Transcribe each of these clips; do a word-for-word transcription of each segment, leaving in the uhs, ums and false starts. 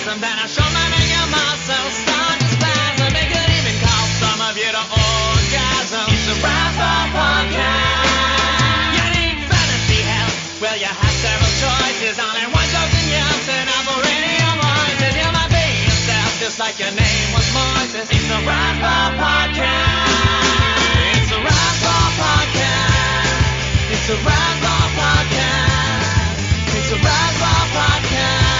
orgasm, then I show my your muscles start to spasm. It could even cause some of you to orgasm. It's a Razzball podcast. You need fantasy help? Well, you have several choices. Only one chosen yes, and Apple Radio voices. You might be yourself, just like your name was Moises. It's a Razzball podcast. It's a Razzball podcast. It's a Razzball podcast. It's a Razzball podcast.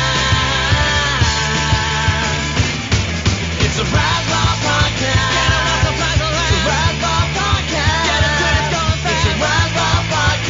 It's a Razzball podcast. Get a Razzball podcast. It's a Razzball podcast. Get a twist going fast. It's a Razzball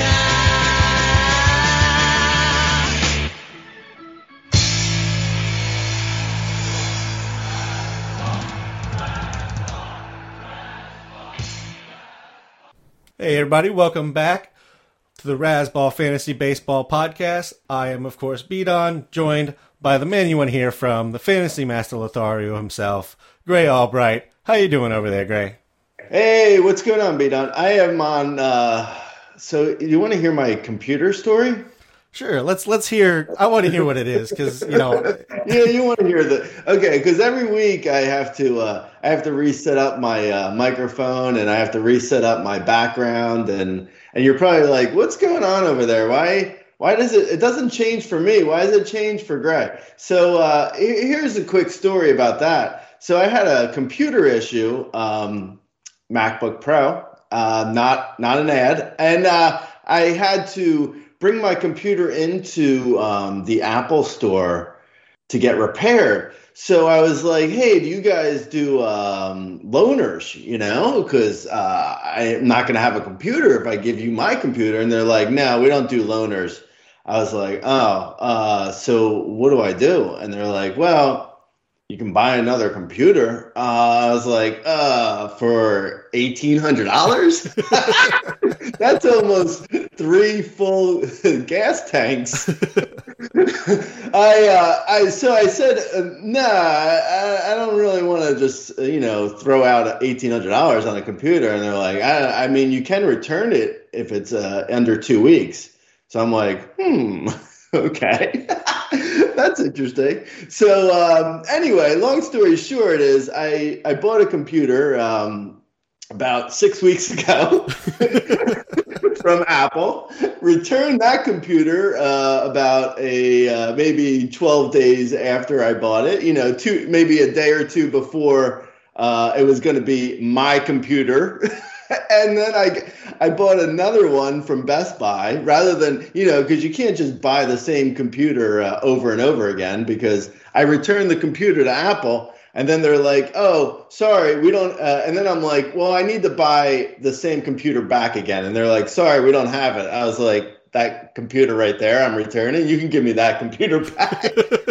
podcast. Hey everybody, welcome back to the Razzball Fantasy Baseball Podcast. I am, of course, B-Don, joined by the man you want to hear from, the Fantasy Master Lothario himself, Gray Albright. How you doing over there, Gray? Hey, what's going on, B-Don? I am on, uh, so you want to hear my computer story? Sure, let's let's hear, I want to hear what it is, because, you know. Yeah, you want to hear the, okay, because every week I have to, uh, I have to reset up my uh, microphone, and I have to reset up my background, and, and you're probably like, what's going on over there? Why, why does it, it doesn't change for me? Why does it change for Gray? So uh, here's a quick story about that. So I had a computer issue, um, MacBook Pro, uh, not, not an ad, and uh, I had to bring my computer into um, the Apple store to get repaired. So I was like, hey, do you guys do um, loaners, you know, because uh, I'm not going to have a computer if I give you my computer. And they're like, no, we don't do loaners. I was like, oh, uh, so what do I do? And they're like, well, you can buy another computer. Uh, I was like, uh, for eighteen hundred dollars? That's almost three full gas tanks. I, uh, I, so I said, uh, nah, I, I don't really want to just, uh, you know, throw out eighteen hundred dollars on a computer. And they're like, I, I mean, you can return it if it's uh, under two weeks. So I'm like, hmm, okay. That's interesting. So um, anyway, long story short is I, I bought a computer um, about six weeks ago from Apple, returned that computer uh, about a uh, maybe twelve days after I bought it, you know, two maybe a day or two before uh, it was going to be my computer. And then I, I bought another one from Best Buy rather than, you know, because you can't just buy the same computer uh, over and over again, because I returned the computer to Apple and then they're like, oh, sorry, we don't. Uh, and then I'm like, well, I need to buy the same computer back again. And they're like, sorry, we don't have it. I was like, that computer right there, I'm returning. You can give me that computer back.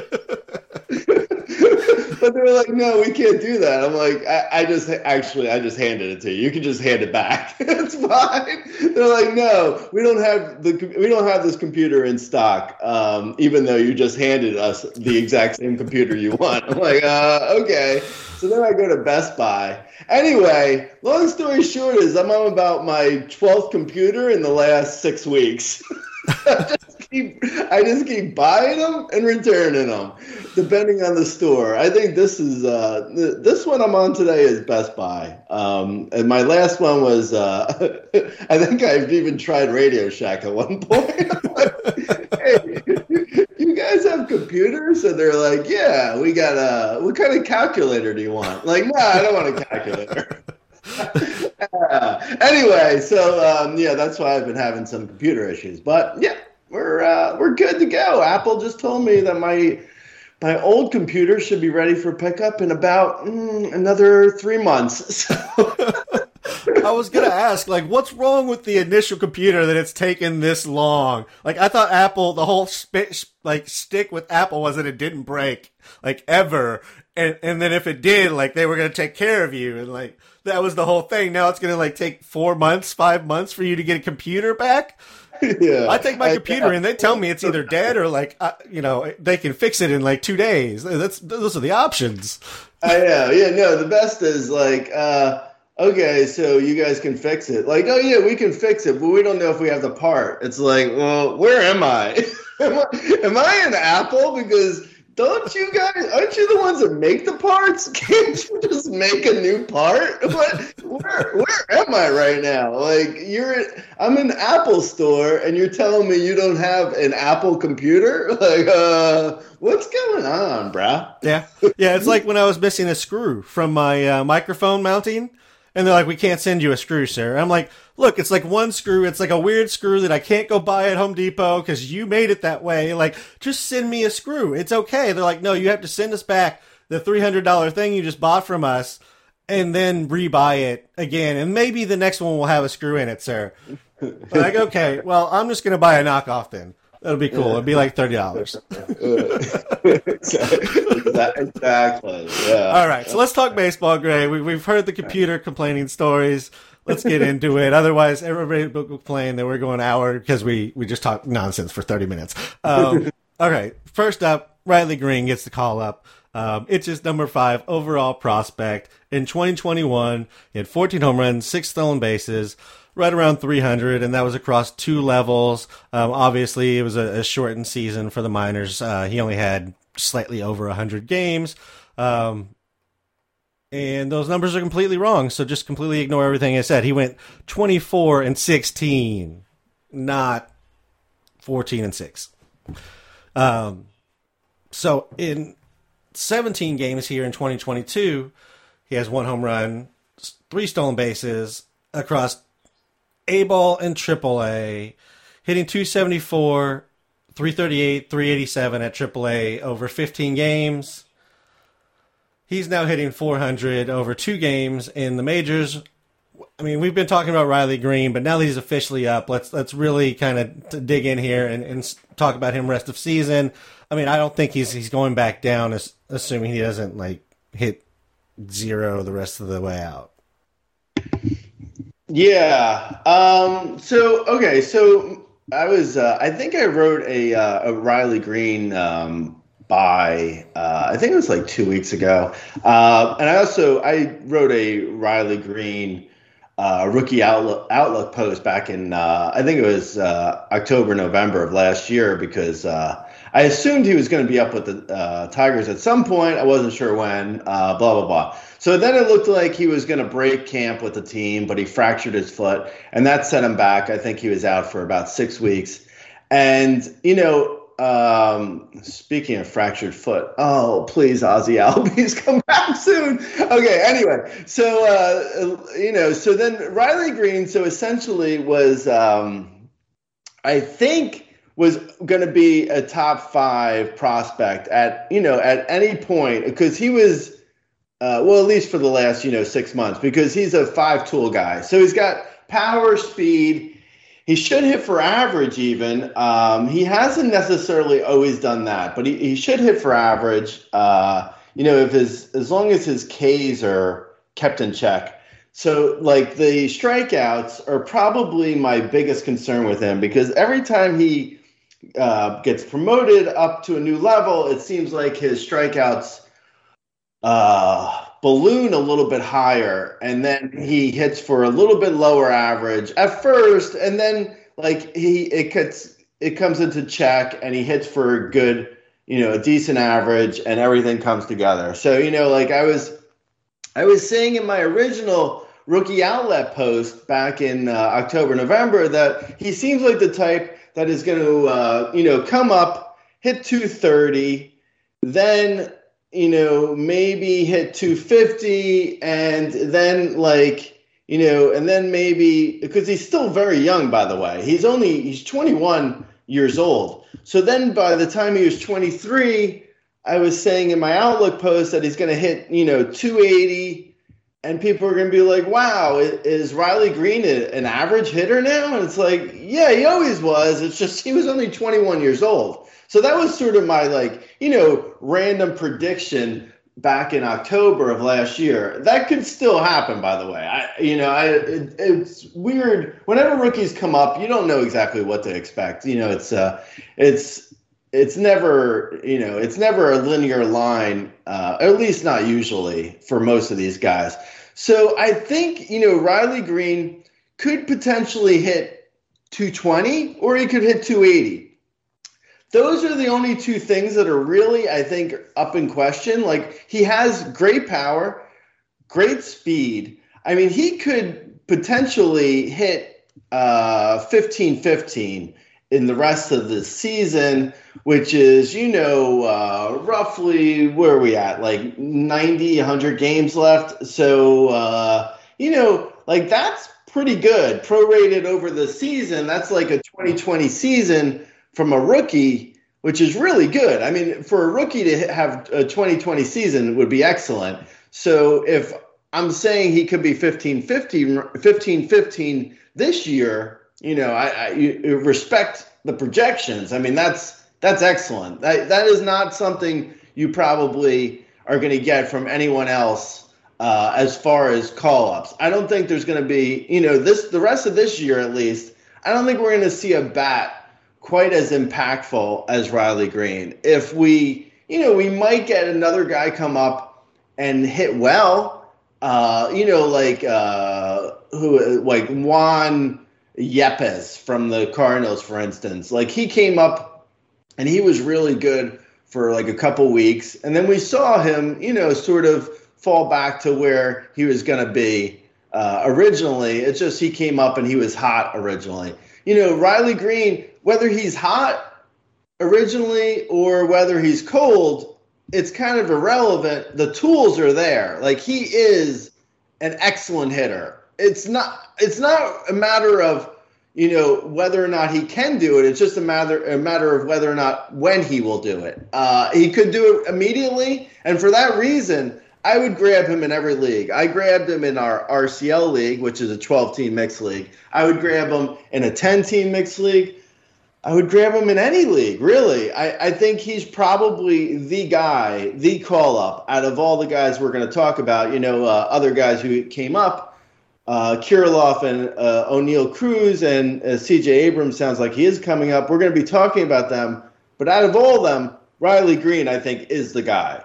But they were like, no, we can't do that. I'm like, I, I just actually, I just handed it to you. You can just hand it back. It's fine. They're like, no, we don't have the, we don't have this computer in stock, um, even though you just handed us the exact same computer you want. I'm like, uh, okay. So then I go to Best Buy. Anyway, long story short is I'm on about my twelfth computer in the last six weeks. I just keep, I just keep buying them and returning them, depending on the store. I think this is uh, th- this one I'm on today is Best Buy, um, and my last one was uh, I think I've even tried Radio Shack at one point. I'm like, hey, you guys have computers? And they're like, yeah, we got a. What kind of calculator do you want? Like, no, I don't want a calculator. uh, anyway, so um, yeah, that's why I've been having some computer issues. But yeah, we're uh, we're good to go. Apple just told me that my my old computer should be ready for pickup in about mm, another three months. So. I was gonna ask, like, what's wrong with the initial computer that it's taken this long? Like, I thought Apple, the whole sp- like stick with Apple was that it didn't break, like, ever. And and then if it did, like, they were gonna take care of you, and like that was the whole thing. Now it's gonna like take four months, five months for you to get a computer back. Yeah, I take my computer I, and they tell me it's either dead or like uh, you know, they can fix it in like two days. That's those are the options. I know. Yeah, no. The best is like. uh Okay, so you guys can fix it. Like, oh yeah, we can fix it, but we don't know if we have the part. It's like, well, where am I? am I am I in Apple? Because don't you guys, aren't you the ones that make the parts? Can't you just make a new part? What, where, where am I right now? Like, you're, I'm in the Apple store and you're telling me you don't have an Apple computer? Like, uh, what's going on, bruh? Yeah. Yeah, it's like when I was missing a screw from my uh, microphone mounting. And they're like, we can't send you a screw, sir. I'm like, look, it's like one screw. It's like a weird screw that I can't go buy at Home Depot because you made it that way. Like, just send me a screw. It's okay. They're like, no, you have to send us back the three hundred dollars thing you just bought from us and then rebuy it again. And maybe the next one will have a screw in it, sir. But like, okay, well, I'm just going to buy a knockoff then. That'll be cool. It'll be like thirty dollars. Exactly. Yeah. All right. So let's talk baseball, Gray. We, we've heard the computer complaining stories. Let's get into it. Otherwise, everybody will complain that we're going an hour because we, we just talk nonsense for thirty minutes. Um, all right. First up, Riley Green gets the call up. Um, it's his number five overall prospect. In twenty twenty-one, he had fourteen home runs, six stolen bases, right around three hundred, and that was across two levels. Um, obviously, it was a, a shortened season for the minors. Uh, he only had slightly over one hundred games. Um, and those numbers are completely wrong, so just completely ignore everything I said. He went twenty-four and sixteen, not fourteen and six. Um, so in seventeen games here in twenty twenty-two, he has one home run, three stolen bases across A-ball and triple A, hitting two seventy-four, three thirty-eight, three eighty-seven at triple A over fifteen games. He's now hitting four hundred over two games in the majors. I mean, we've been talking about Riley Green, but now that he's officially up, let's let's really kind of dig in here and, and talk about him rest of season. I mean, I don't think he's he's going back down, as, assuming he doesn't like hit zero the rest of the way out. Yeah. Um, so, okay. So I was, uh, I think I wrote a, uh, a Riley Green, um, by, uh, I think it was like two weeks ago. Uh, and I also, I wrote a Riley Green, uh, rookie outlook, outlook post back in, uh, I think it was, uh, October, November of last year, because, uh, I assumed he was going to be up with the uh, Tigers at some point. I wasn't sure when, uh, blah, blah, blah. So then it looked like he was going to break camp with the team, but he fractured his foot, and that set him back. I think he was out for about six weeks. And, you know, um, speaking of fractured foot, oh, please, Ozzy Albies, come back soon. Okay, anyway, so, uh, you know, so then Riley Green, so essentially was, um, I think, was going to be a top five prospect at, you know, at any point, because he was, uh, well, at least for the last, you know, six months, because he's a five tool guy. So he's got power, speed. He should hit for average even. Um, he hasn't necessarily always done that, but he, he should hit for average, uh, you know, if his, as long as his Ks are kept in check. So, like, the strikeouts are probably my biggest concern with him, because every time he Uh, gets promoted up to a new level, it seems like his strikeouts uh, balloon a little bit higher, and then he hits for a little bit lower average at first, and then like he it gets it comes into check, and he hits for a good, you know, a decent average, and everything comes together. So, you know, like I was I was saying in my original rookie outlet post back in uh, October, November, that he seems like the type that is going to, uh, you know, come up, hit two thirty, then, you know, maybe hit two fifty, and then, like, you know, and then maybe, because he's still very young, by the way. He's only, he's twenty-one years old. So then by the time he was twenty-three, I was saying in my Outlook post that he's going to hit, you know, two eighty, and people are going to be like, wow, is Riley Green an average hitter now? And it's like, yeah, he always was. It's just he was only twenty-one years old. So that was sort of my, like, you know, random prediction back in October of last year. That could still happen, by the way. I, you know, I it, it's weird. Whenever rookies come up, you don't know exactly what to expect. You know, it's uh, it's it's never, you know, it's never a linear line, uh, at least not usually for most of these guys. So I think, you know, Riley Green could potentially hit two twenty, or he could hit two eighty. those are the only two things that are really, I think, up in question. Like, he has great power, great speed. I mean, he could potentially hit uh, fifteen fifteen in the rest of the season, which is, you know, uh, roughly, where are we at? Like ninety, one hundred games left. So, uh, you know, like that's pretty good. Prorated over the season, that's like a twenty twenty season from a rookie, which is really good. I mean, for a rookie to have a twenty twenty season would be excellent. So if I'm saying he could be fifteen fifteen this year, you know, I, I you respect the projections. I mean, that's that's excellent. That, that is not something you probably are going to get from anyone else uh, as far as call-ups. I don't think there's going to be, you know, this the rest of this year at least, I don't think we're going to see a bat quite as impactful as Riley Green. If we, you know, we might get another guy come up and hit well, uh, you know, like uh, who, like Juan Yepes from the Cardinals, for instance. Like, he came up and he was really good for like a couple weeks, and then we saw him, you know, sort of fall back to where he was going to be uh, originally. It's just he came up and he was hot originally. You know, Riley Green, whether he's hot originally or whether he's cold, it's kind of irrelevant. The tools are there. Like, he is an excellent hitter. It's not it's not a matter of, you know, whether or not he can do it. It's just a matter a matter of whether or not when he will do it. Uh, he could do it immediately, and for that reason, I would grab him in every league. I grabbed him in our R C L league, which is a twelve-team mixed league. I would grab him in a ten-team mixed league. I would grab him in any league, really. I, I think he's probably the guy, the call-up out of all the guys we're going to talk about. You know, uh, other guys who came up, uh, Kirilloff and uh, O'Neill Cruz and uh, C J Abrams sounds like he is coming up. We're going to be talking about them. But out of all of them, Riley Green, I think, is the guy.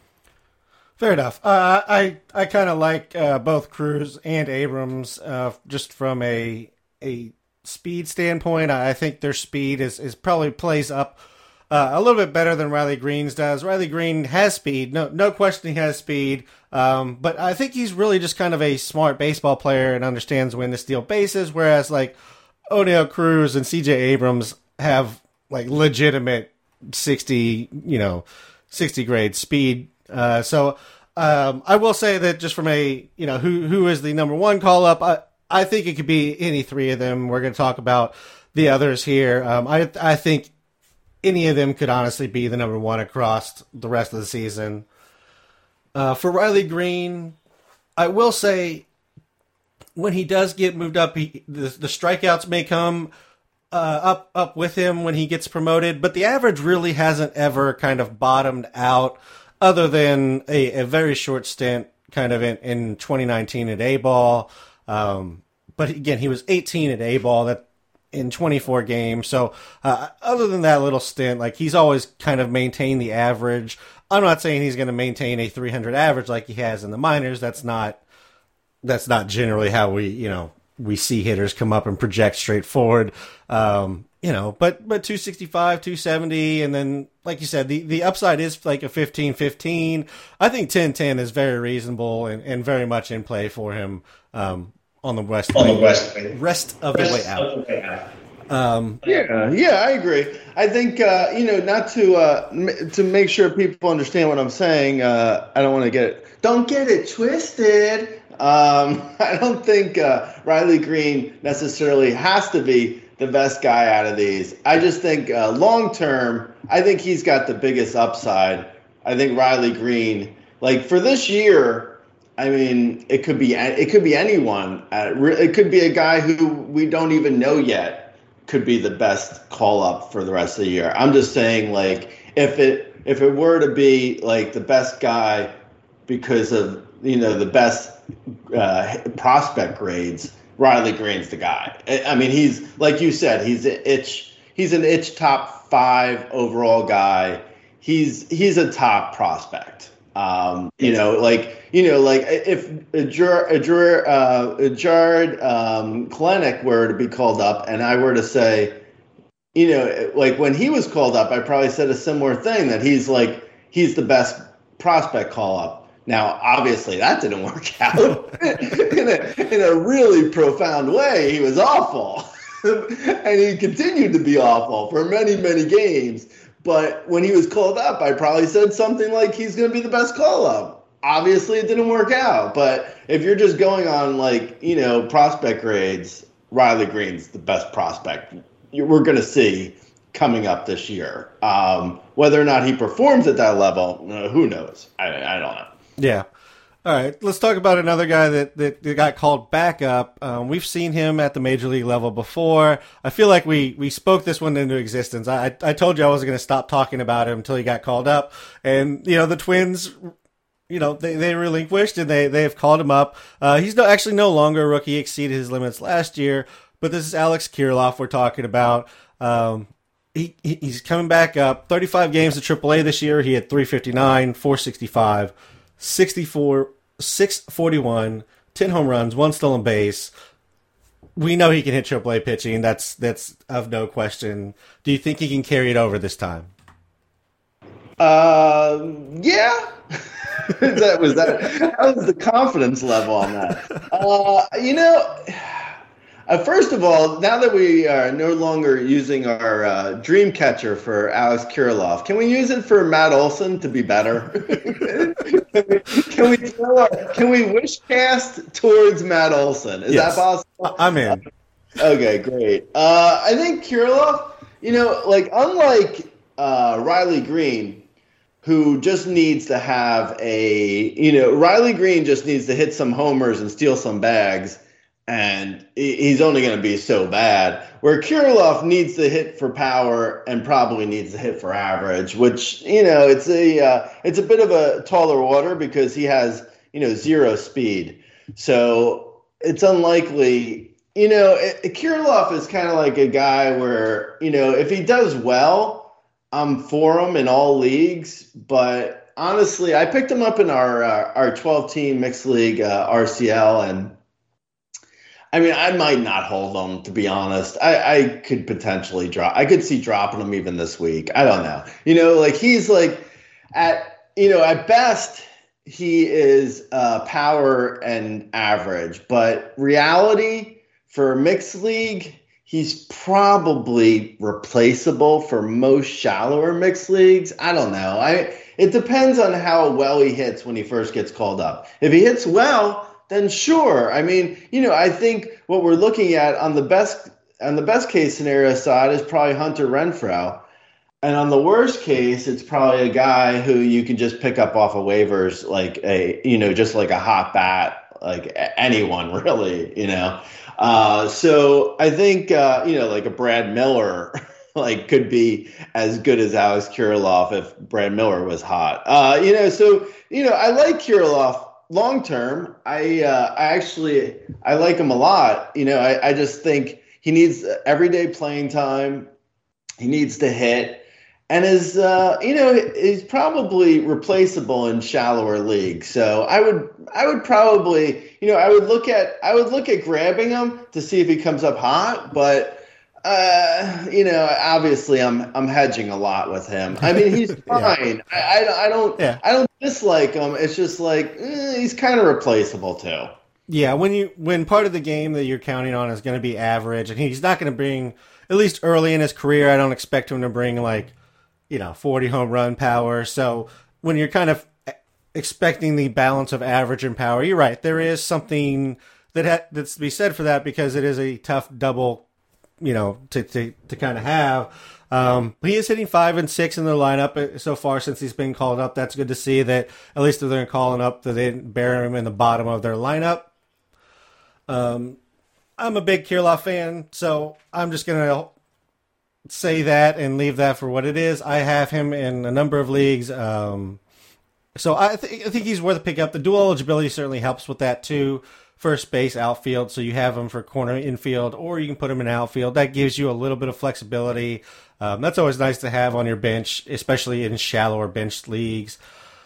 Fair enough. Uh, I I kind of like uh, both Cruz and Abrams, uh, just from a a speed standpoint. I think their speed is, is probably plays up uh, a little bit better than Riley Green's does. Riley Green has speed, no no question he has speed, um, but I think he's really just kind of a smart baseball player and understands when to steal bases, whereas like O'Neill Cruz and C J Abrams have like legitimate sixty, you know, sixty grade speed. Uh, so um, I will say that just from a, you know, who who is the number one call up, I, I think it could be any three of them. We're going to talk about the others here. Um, I I think any of them could honestly be the number one across the rest of the season. Uh, for Riley Green, I will say when he does get moved up, he, the, the strikeouts may come uh, up up with him when he gets promoted, but the average really hasn't ever kind of bottomed out, other than a, a very short stint kind of in, in twenty nineteen at A-ball. Um, but again, he was eighteen at A-ball that in twenty-four games. So uh, other than that little stint, like he's always kind of maintained the average. I'm not saying he's going to maintain a three hundred average like he has in the minors. That's not that's not generally how we, you know, we see hitters come up and project straight forward. Um, you know, but but two sixty-five, two seventy, and then like you said, the, the upside is like a fifteen fifteen. I think ten ten is very reasonable and, and very much in play for him um, on the west on way, the west rest of the way out. Um, yeah, yeah, I agree. I think uh, you know, not to uh, m- to make sure people understand what I'm saying. Uh, I don't want to get it. Don't get it twisted. Um, I don't think uh, Riley Green necessarily has to be the best guy out of these. I just think uh, long term, I think he's got the biggest upside. I think Riley Green, like for this year, I mean, it could be it could be anyone. Uh, it could be a guy who we don't even know yet could be the best call up for the rest of the year. I'm just saying, like if it if it were to be like the best guy because of, you know, the best uh, prospect grades, Riley Green's the guy. I mean, he's like you said, he's an itch. He's an itch top five overall guy. He's he's a top prospect. Um, you know, like you know, like if Jared uh, Jared um, Kelenic were to be called up, and I were to say, you know, like when he was called up, I probably said a similar thing, that he's like, he's the best prospect call up. Now, obviously, that didn't work out in, a, in a really profound way. He was awful, and he continued to be awful for many, many games. But when he was called up, I probably said something like he's going to be the best call up. Obviously, it didn't work out. But if you're just going on, like, you know, prospect grades, Riley Green's the best prospect we're going to see coming up this year. Um, whether or not he performs at that level, uh, who knows? I, I don't know. Yeah. All right. Let's talk about another guy that, that, that got called back up. Um, we've seen him at the major league level before. I feel like we, we spoke this one into existence. I, I told you I wasn't going to stop talking about him until he got called up. And, you know, the Twins, you know, they, they relinquished and they, they have called him up. Uh, he's no, actually no longer a rookie. He exceeded his limits last year. But this is Alex Kirilloff we're talking about. Um, he, he he's coming back up. thirty-five games at triple A this year. He had three fifty-nine, four sixty-five, sixty-four, six forty-one, ten home runs, one stolen base. We know he can hit triple A pitching. That's that's of no question. Do you think he can carry it over this time? Uh, yeah. that was that. That was the confidence level on that. Uh, you know. Uh, first of all, now that we are no longer using our uh, dream catcher for Alex Kirilloff, can we use it for Matt Olson to be better? can we can we, throw our, can we wish cast towards Matt Olson? Is yes. that possible? I'm in. Uh, okay, great. Uh, I think Kirilloff, you know, like unlike uh, Riley Green, who just needs to have a, you know, Riley Green just needs to hit some homers and steal some bags. And he's only going to be so bad. Where Kirilloff needs to hit for power and probably needs to hit for average, which, you know, it's a uh, it's a bit of a taller order because he has, you know, zero speed. So it's unlikely, you know, it, Kirilloff is kind of like a guy where, you know, if he does well, I'm for him in all leagues. But honestly, I picked him up in our uh, our twelve-team mixed league uh, R C L, and I mean, I might not hold him, to be honest. I, I could potentially drop. I could see dropping him even this week. I don't know. You know, like he's like at, you know, at best he is uh, power and average, but reality for mixed league, he's probably replaceable for most shallower mixed leagues. I don't know. I it depends on how well he hits when he first gets called up. If he hits well, then sure. I mean, you know, I think what we're looking at on the best on the best case scenario side is probably Hunter Renfroe. And on the worst case, it's probably a guy who you can just pick up off of waivers, like a, you know, just like a hot bat, like anyone really, you know. Uh, so I think, uh, you know, like a Brad Miller, like could be as good as Alex Kirilloff if Brad Miller was hot. Uh, you know, so, you know, I like Kirilloff. Long term, I uh, I actually I like him a lot. You know, I, I just think he needs everyday playing time. He needs to hit, and is uh, you know he's probably replaceable in shallower leagues. So I would I would probably you know I would look at I would look at grabbing him to see if he comes up hot, but. Uh, you know, obviously, I'm I'm hedging a lot with him. I mean, he's fine. yeah. I, I I don't yeah. I don't dislike him. It's just like eh, he's kind of replaceable too. Yeah, when you when part of the game that you're counting on is going to be average, and he's not going to bring, at least early in his career, I don't expect him to bring like, you know, forty home run power. So when you're kind of expecting the balance of average and power, you're right. There is something that ha- that's to be said for that because it is a tough double. You know, to to, to kind of have. Um, he is hitting five and six in the lineup so far since he's been called up. That's good to see that at least if they're calling up that they didn't bury him in the bottom of their lineup. Um, I'm a big Kirilloff fan, so I'm just going to say that and leave that for what it is. I have him in a number of leagues. Um, so I, th- I think he's worth a pick up. The dual eligibility certainly helps with that too. First base, outfield, so you have him for corner infield, or you can put him in outfield. That gives you a little bit of flexibility. Um, that's always nice to have on your bench, especially in shallower bench leagues.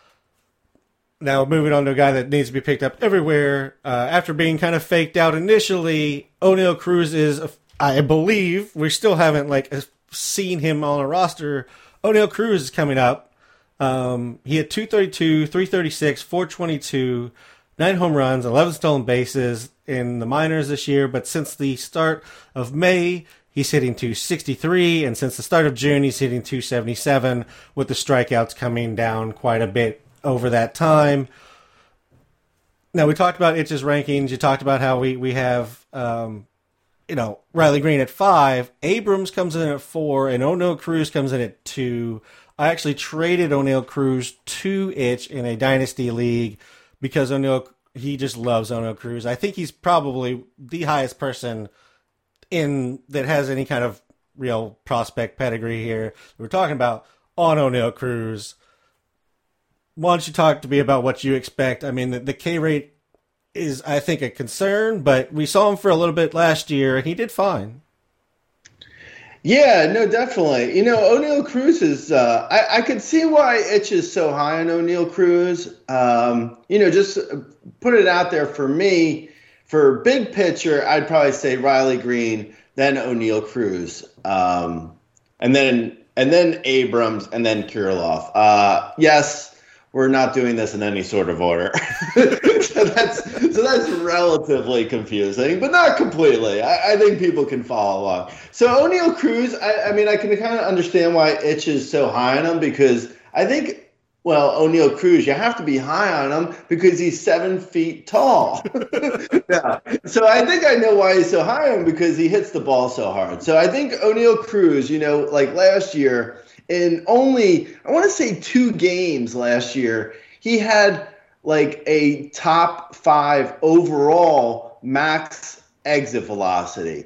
Now, moving on to a guy that needs to be picked up everywhere. Uh, after being kind of faked out initially, O'Neal Cruz is, I believe, we still haven't like seen him on a roster, O'Neal Cruz is coming up. Um, he had two thirty-two, three thirty-six, four twenty-two, nine home runs, eleven stolen bases in the minors this year. But since the start of May, he's hitting two sixty-three, and since the start of June, he's hitting two seventy-seven, with the strikeouts coming down quite a bit over that time. Now, we talked about Itch's rankings. You talked about how we, we have, um, you know, Riley Green at five. Abrams comes in at four, and O'Neal Cruz comes in at two. I actually traded O'Neal Cruz to Itch in a dynasty league because O'Neal, he just loves O'Neal Cruz. I think he's probably the highest person in that has any kind of real prospect pedigree here we're talking about on O'Neal Cruz. Why don't you talk to me about what you expect? I mean, the, the K rate is, I think, a concern, but we saw him for a little bit last year, and he did fine. Yeah, no, definitely. You know, O'Neal Cruz is, uh, I, I could see why Itch is so high on O'Neal Cruz. Um, you know, just put it out there for me. For big picture, I'd probably say Riley Green, then O'Neal Cruz, um, and then and then Abrams, and then Kirilloff. Uh, yes, we're not doing this in any sort of order, so that's so that's relatively confusing, but not completely. I, I think people can follow along. So O'Neal Cruz, I, I mean, I can kind of understand why Itch is so high on him because I think. Well, O'Neal Cruz, you have to be high on him because he's seven feet tall. Yeah. So I think I know why he's so high on him because he hits the ball so hard. So I think O'Neal Cruz, you know, like last year, in only, I want to say two games last year, he had like a top five overall max exit velocity.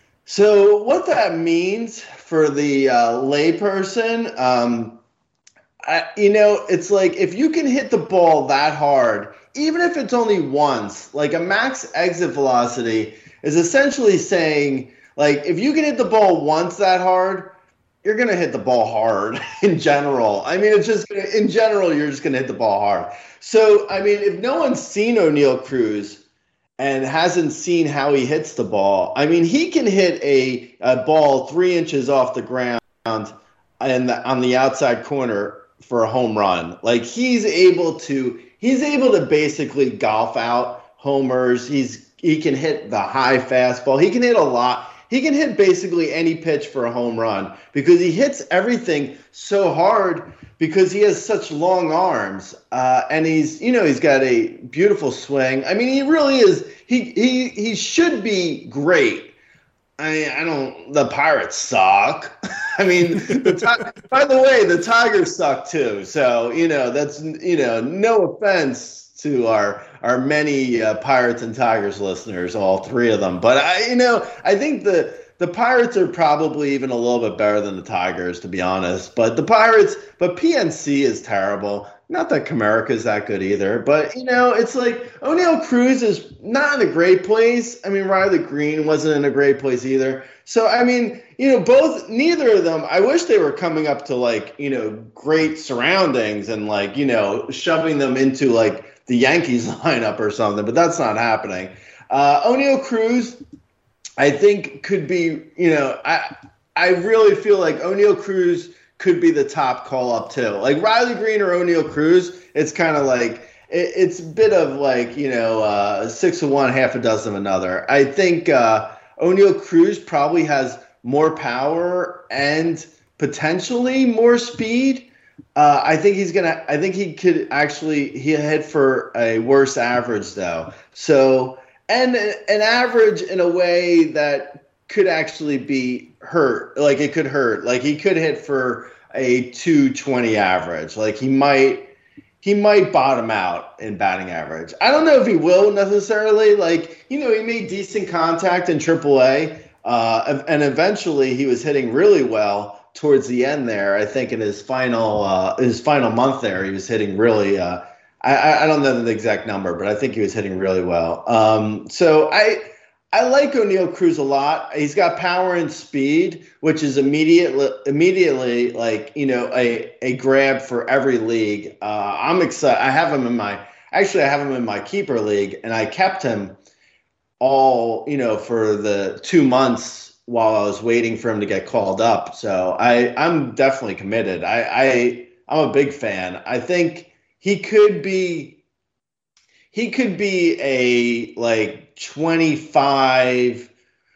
So what that means for the uh, layperson, um, I, you know, it's like if you can hit the ball that hard, even if it's only once, like a max exit velocity is essentially saying, like, if you can hit the ball once that hard, you're going to hit the ball hard in general. I mean, it's just, gonna, in general, you're just going to hit the ball hard. So, I mean, if no one's seen O'Neal Cruz and hasn't seen how he hits the ball, I mean, he can hit a, a ball three inches off the ground and the, on the outside corner for a home run. Like he's able to, he's able to basically golf out homers. He's, he can hit the high fastball. He can hit a lot. He can hit basically any pitch for a home run because he hits everything so hard because he has such long arms. Uh, and he's, you know, he's got a beautiful swing. I mean, he really is, he, he, he should be great. I, I don't, the Pirates suck. I mean, the, by the way, the Tigers suck too. So, you know, that's, you know, no offense to our, our many uh, Pirates and Tigers listeners, all three of them. But I, you know, I think the, the Pirates are probably even a little bit better than the Tigers, to be honest. But the Pirates, but P N C is terrible. Not that Comerica is that good either, but, you know, it's like O'Neal Cruz is not in a great place. I mean, Riley Green wasn't in a great place either. So, I mean, you know, both, neither of them, I wish they were coming up to, like, you know, great surroundings and, like, you know, shoving them into, like, the Yankees lineup or something, but that's not happening. Uh, O'Neal Cruz, I think, could be, you know, I I really feel like O'Neal Cruz could be the top call up too. Like Riley Green or O'Neal Cruz, it's kind of like it, it's a bit of like, you know, uh, six of one, half a dozen of another. I think uh, O'Neal Cruz probably has more power and potentially more speed. Uh, I think he's gonna. I think he could actually he head for a worse average though. So and an average in a way that could actually be hurt. Like it could hurt. Like he could hit for a two twenty average. Like he might, he might bottom out in batting average. I don't know if he will necessarily. Like, you know, he made decent contact in triple A, uh, and eventually he was hitting really well towards the end there. I think in his final, uh, his final month there, he was hitting really. Uh, I, I don't know the exact number, but I think he was hitting really well. Um, so I. I like O'Neal Cruz a lot. He's got power and speed, which is immediately, immediately like, you know, a, a grab for every league. Uh, I'm excited. I have him in my, actually I have him in my keeper league, and I kept him all, you know, for the two months while I was waiting for him to get called up. So I, I'm definitely committed. I, I I'm a big fan. I think he could be he could be a like twenty-five,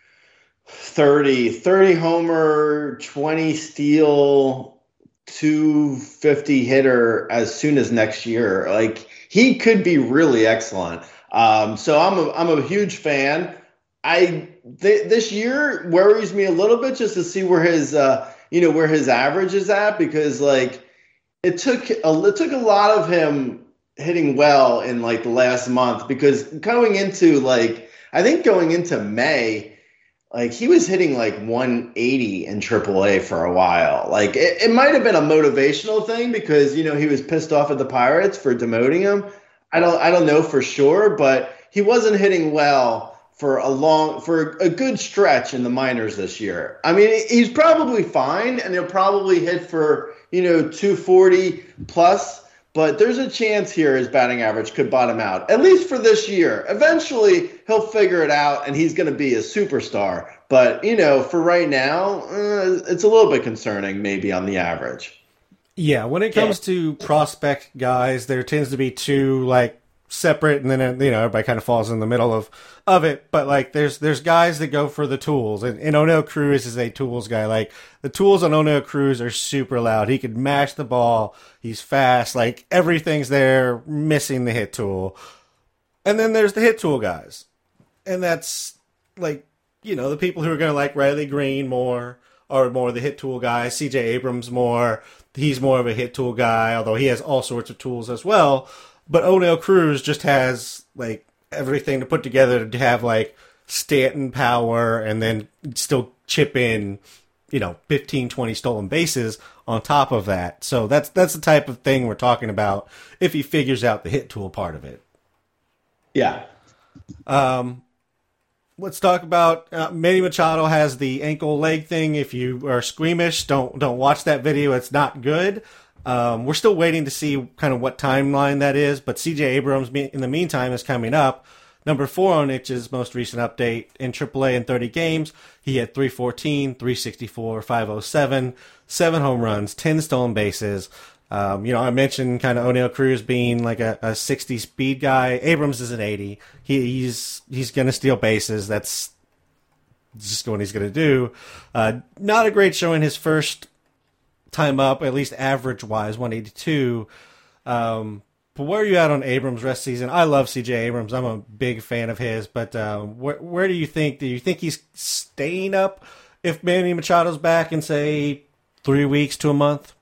thirty, thirty homer, twenty steal, two fifty hitter as soon as next year. Like he could be really excellent. Um, so I'm a, I'm a huge fan. I th- this year worries me a little bit just to see where his uh, you know where his average is at, because like it took a, it took a lot of him hitting well in like the last month, because going into like I think going into May, like he was hitting like one eighty in triple A for a while. Like it, it might have been a motivational thing because you know he was pissed off at the Pirates for demoting him. I don't I don't know for sure, but he wasn't hitting well for a long, for a good stretch in the minors this year. I mean, he's probably fine, and he'll probably hit for, you know, two forty plus, but there's a chance here his batting average could bottom out, at least for this year. Eventually, he'll figure it out, and he's going to be a superstar. But, you know, for right now, uh, it's a little bit concerning maybe on the average. Yeah, when it comes yeah. to prospect guys, there tends to be two, like, separate, and then you know everybody kind of falls in the middle of of it. But like there's there's guys that go for the tools, and, and O'Neill Cruz is a tools guy. Like the tools on O'Neill Cruz are super loud. He could mash the ball. He's fast. Like everything's there, missing the hit tool. And then there's the hit tool guys, and that's like you know the people who are gonna like Riley Green more are more the hit tool guys. C J Abrams more. He's more of a hit tool guy, although he has all sorts of tools as well. But O'Neill Cruz just has, like, everything to put together to have, like, Stanton power and then still chip in, you know, fifteen, twenty stolen bases on top of that. So that's that's the type of thing we're talking about if he figures out the hit tool part of it. Yeah. Um, let's talk about uh, Manny Machado has the ankle leg thing. If you are squeamish, don't don't watch that video. It's not good. Um, we're still waiting to see kind of what timeline that is, but C J Abrams, in the meantime, is coming up. Number four on Itch's most recent update in triple A in thirty games. He had three fourteen, three sixty-four, five oh seven, seven home runs, ten stolen bases. Um, you know, I mentioned kind of O'Neill Cruz being like a, a sixty speed guy. Abrams is an eighty. He, he's he's going to steal bases. That's just what he's going to do. Uh, not a great showing his first time up, at least average-wise, one eighty-two. Um, but where are you at on Abrams rest season? I love C J Abrams. I'm a big fan of his. But uh, where, where do you think? Do you think he's staying up if Manny Machado's back in, say, three weeks to a month?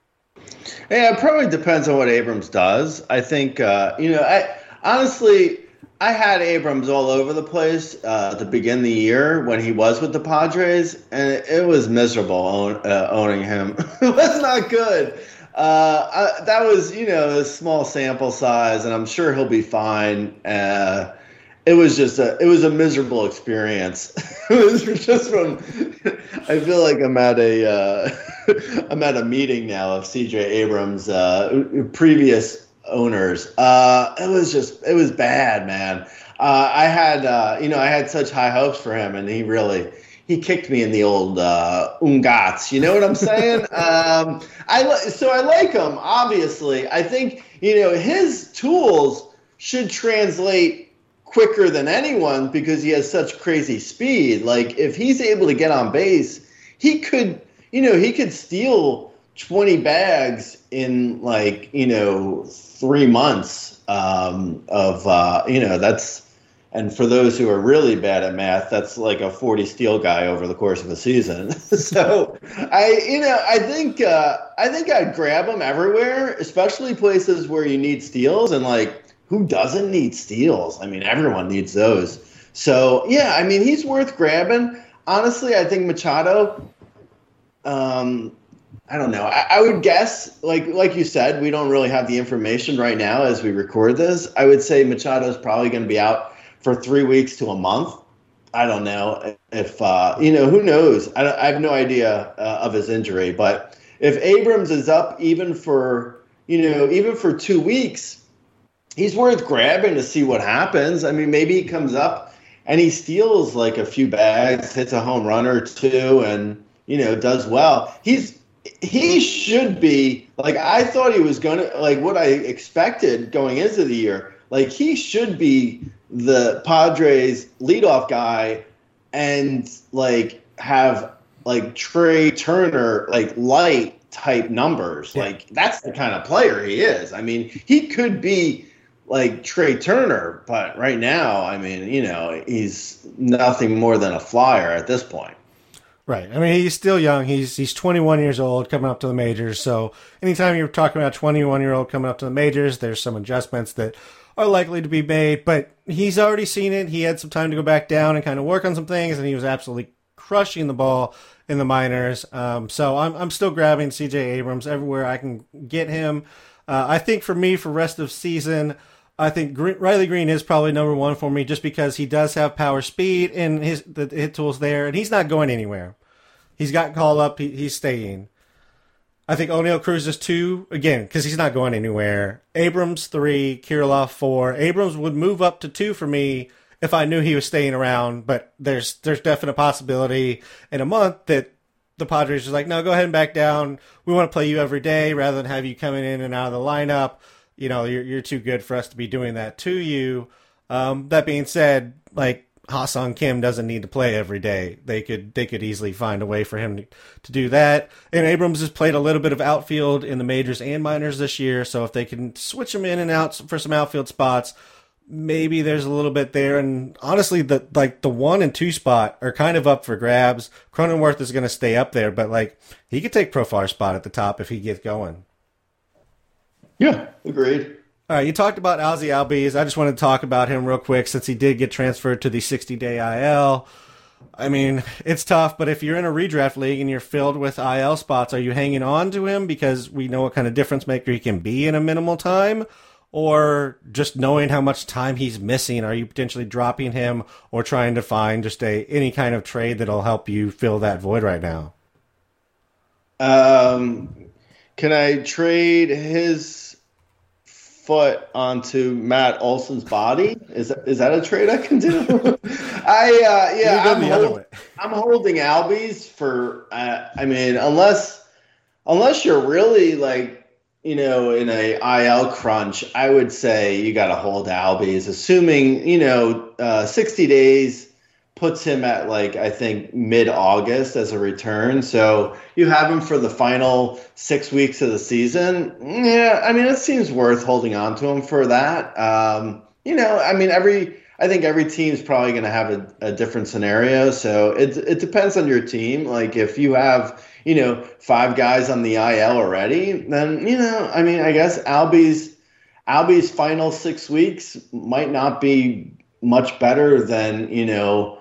Yeah, it probably depends on what Abrams does. I think, uh, you know, I honestly, I had Abrams all over the place uh, to begin the year when he was with the Padres, and it, it was miserable own, uh, owning him. It was not good. Uh, I, that was, you know, a small sample size, and I'm sure he'll be fine. Uh, it was just a, it was a miserable experience. It was just from, I feel like I'm at a, uh, I'm at a meeting now of C J Abrams' uh, previous owners. Uh, it was just, it was bad, man. Uh, I had, uh, you know, I had such high hopes for him, and he really, he kicked me in the old uh, ungats. You know what I'm saying? um, I li- so I like him. Obviously, I think you know his tools should translate quicker than anyone because he has such crazy speed. Like if he's able to get on base, he could, you know, he could steal twenty bags in like, you know, three months um, of, uh, you know, that's, and for those who are really bad at math, that's like a forty steal guy over the course of a season. So I, you know, I think, uh, I think I'd grab him everywhere, especially places where you need steals, and like, who doesn't need steals? I mean, everyone needs those. So yeah, I mean, he's worth grabbing. Honestly, I think Machado, um, I don't know. I, I would guess, like like you said, we don't really have the information right now as we record this. I would say Machado's probably going to be out for three weeks to a month. I don't know if, uh, you know, who knows? I, I have no idea uh, of his injury. But if Abrams is up even for, you know, even for two weeks, he's worth grabbing to see what happens. I mean, maybe he comes up and he steals like a few bags, hits a home run or two, and you know does well. He's he should be like I thought he was gonna like what I expected going into the year. Like he should be the Padres leadoff guy, and like have like Trey Turner like light type numbers. Yeah. Like that's the kind of player he is. I mean, he could be like Trey Turner, but right now, I mean, you know, he's nothing more than a flyer at this point. Right. I mean, he's still young. He's he's twenty-one years old, coming up to the majors. So anytime you're talking about a twenty-one-year-old coming up to the majors, there's some adjustments that are likely to be made. But he's already seen it. He had some time to go back down and kind of work on some things, and he was absolutely crushing the ball in the minors. Um, so I'm I'm still grabbing C J Abrams everywhere I can get him. Uh, I think for me, for rest of season, I think Green, Riley Green is probably number one for me just because he does have power, speed, and his the hit tools there, and he's not going anywhere. He's got called up. He, he's staying. I think O'Neill Cruz is two, again, because he's not going anywhere. Abrams three, Kirilloff four. Abrams would move up to two for me if I knew he was staying around, but there's there's definite possibility in a month that the Padres are like, no, go ahead and back down. We want to play you every day rather than have you coming in and out of the lineup. You know, you're you're too good for us to be doing that to you. Um, that being said, like Ha-Seong Kim doesn't need to play every day. They could they could easily find a way for him to, to do that. And Abrams has played a little bit of outfield in the majors and minors this year, so if they can switch him in and out for some outfield spots, maybe there's a little bit there. And honestly, the like the one and two spot are kind of up for grabs. Cronenworth is going to stay up there, but like he could take Profar's spot at the top if he gets going. Yeah, agreed. All right, you talked about Ozzie Albies. I just wanted to talk about him real quick since he did get transferred to the sixty-day I L. I mean, it's tough, but if you're in a redraft league and you're filled with I L spots, are you hanging on to him because we know what kind of difference maker he can be in a minimal time? Or just knowing how much time he's missing, are you potentially dropping him or trying to find just a any kind of trade that'll help you fill that void right now? Um, can I trade his foot onto Matt Olson's body? Is that, is that a trade I can do? I uh, yeah, I'm, the other hold, way. I'm holding Albies for. Uh, I mean, unless unless you're really like you know in a I L crunch, I would say you got to hold Albies, assuming you know uh, sixty days puts him at like I think mid-August as a return. So you have him for the final six weeks of the season. Yeah, I mean it seems worth holding on to him for that. Um, you know, I mean every I think every team's probably going to have a, a different scenario. So it it depends on your team. Like if you have you know five guys on the I L already, then you know I mean I guess Albies Albies final six weeks might not be much better than you know.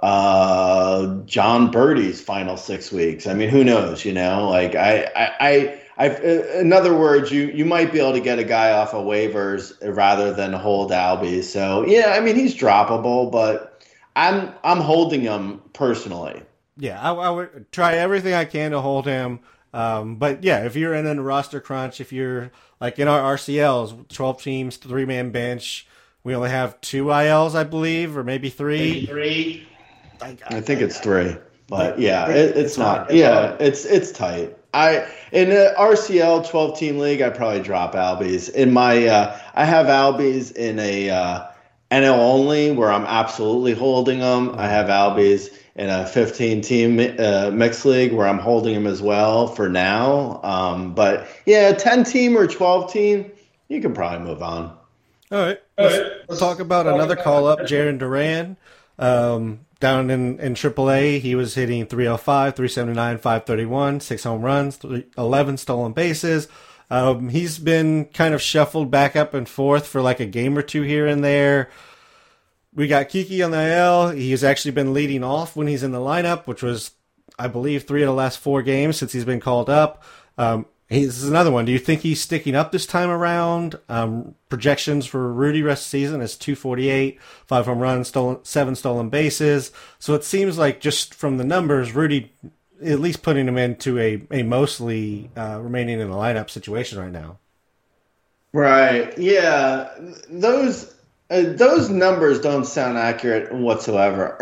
uh John Birdie's final six weeks. I mean, who knows, you know, like I, I, I, I've, in other words, you, you might be able to get a guy off of waivers rather than hold Albie. So yeah, I mean, he's droppable, but I'm, I'm holding him personally. Yeah. I, I would try everything I can to hold him. Um, but yeah, if you're in a roster crunch, if you're like in our R C Ls, twelve teams, three man bench, we only have two I Ls, I believe, or maybe three. Maybe three. I, I think it's three, but yeah, it, it's not. Yeah, it's it's tight. I in an R C L twelve team league, I probably drop Albies. In my, uh, I have Albies in a uh, N L only where I'm absolutely holding them. I have Albies in a fifteen team uh, mixed league where I'm holding them as well for now. Um, but yeah, ten team or twelve team, you can probably move on. All right, let's, let's talk about another call up, Jarren Duran. Um, down in, in triple A, he was hitting three oh five, three seventy-nine, five thirty-one, six home runs, eleven stolen bases. Um, he's been kind of shuffled back up and forth for like a game or two here and there. We got Kiki on the I L. He's actually been leading off when he's in the lineup, which was, I believe, three of the last four games since he's been called up. Um, He's, this is another one. Do you think he's sticking up this time around? Um, projections for Rudy rest of the season is two forty-eight, five home runs, stolen, seven stolen bases. So it seems like just from the numbers, Rudy at least putting him into a, a mostly uh, remaining in the lineup situation right now. Right. Yeah. Those Uh, those numbers don't sound accurate whatsoever.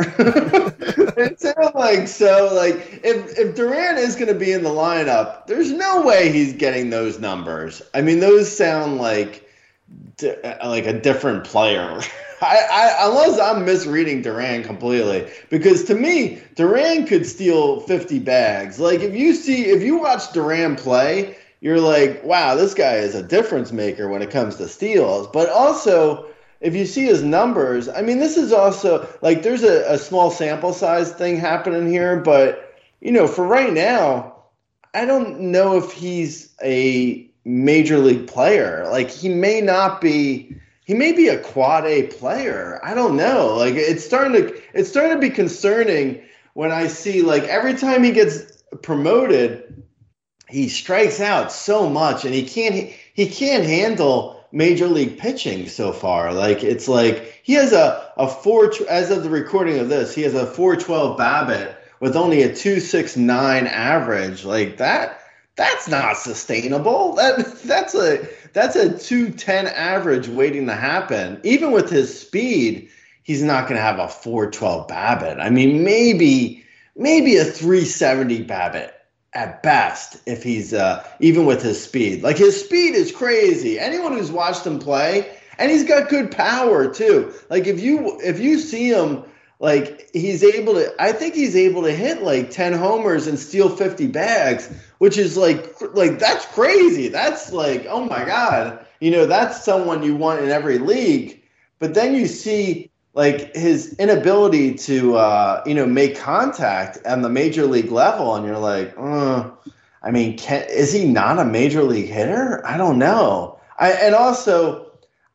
It sounds like so. Like if if Durant is going to be in the lineup, there's no way he's getting those numbers. I mean, those sound like like a different player. I, I unless I'm misreading Durant completely, because to me, Durant could steal fifty bags. Like if you see if you watch Durant play, you're like, wow, this guy is a difference maker when it comes to steals. But also, if you see his numbers, I mean, this is also like there's a, a small sample size thing happening here. But, you know, for right now, I don't know if he's a major league player. Like he may not be. He may be a quad A player. I don't know. Like it's starting to it's starting to be concerning when I see like every time he gets promoted, he strikes out so much, and he can't he can't handle major league pitching so far. Like it's like he has a a four as of the recording of this, he has a four twelve BABIP with only a two sixty-nine average. Like that that's not sustainable. That that's a that's a two ten average waiting to happen. Even with his speed, he's not going to have a four twelve BABIP. I mean, maybe maybe a three seventy BABIP at best if he's uh, even with his speed. Like his speed is crazy. Anyone who's watched him play, and he's got good power too. Like if you if you see him, like he's able to, I think he's able to hit like ten homers and steal fifty bags, which is like, like that's crazy. That's like, oh my God, you know, that's someone you want in every league. But then you see like his inability to, uh, you know, make contact on the major league level. And you're like, uh, I mean, can, is he not a major league hitter? I don't know. I, and also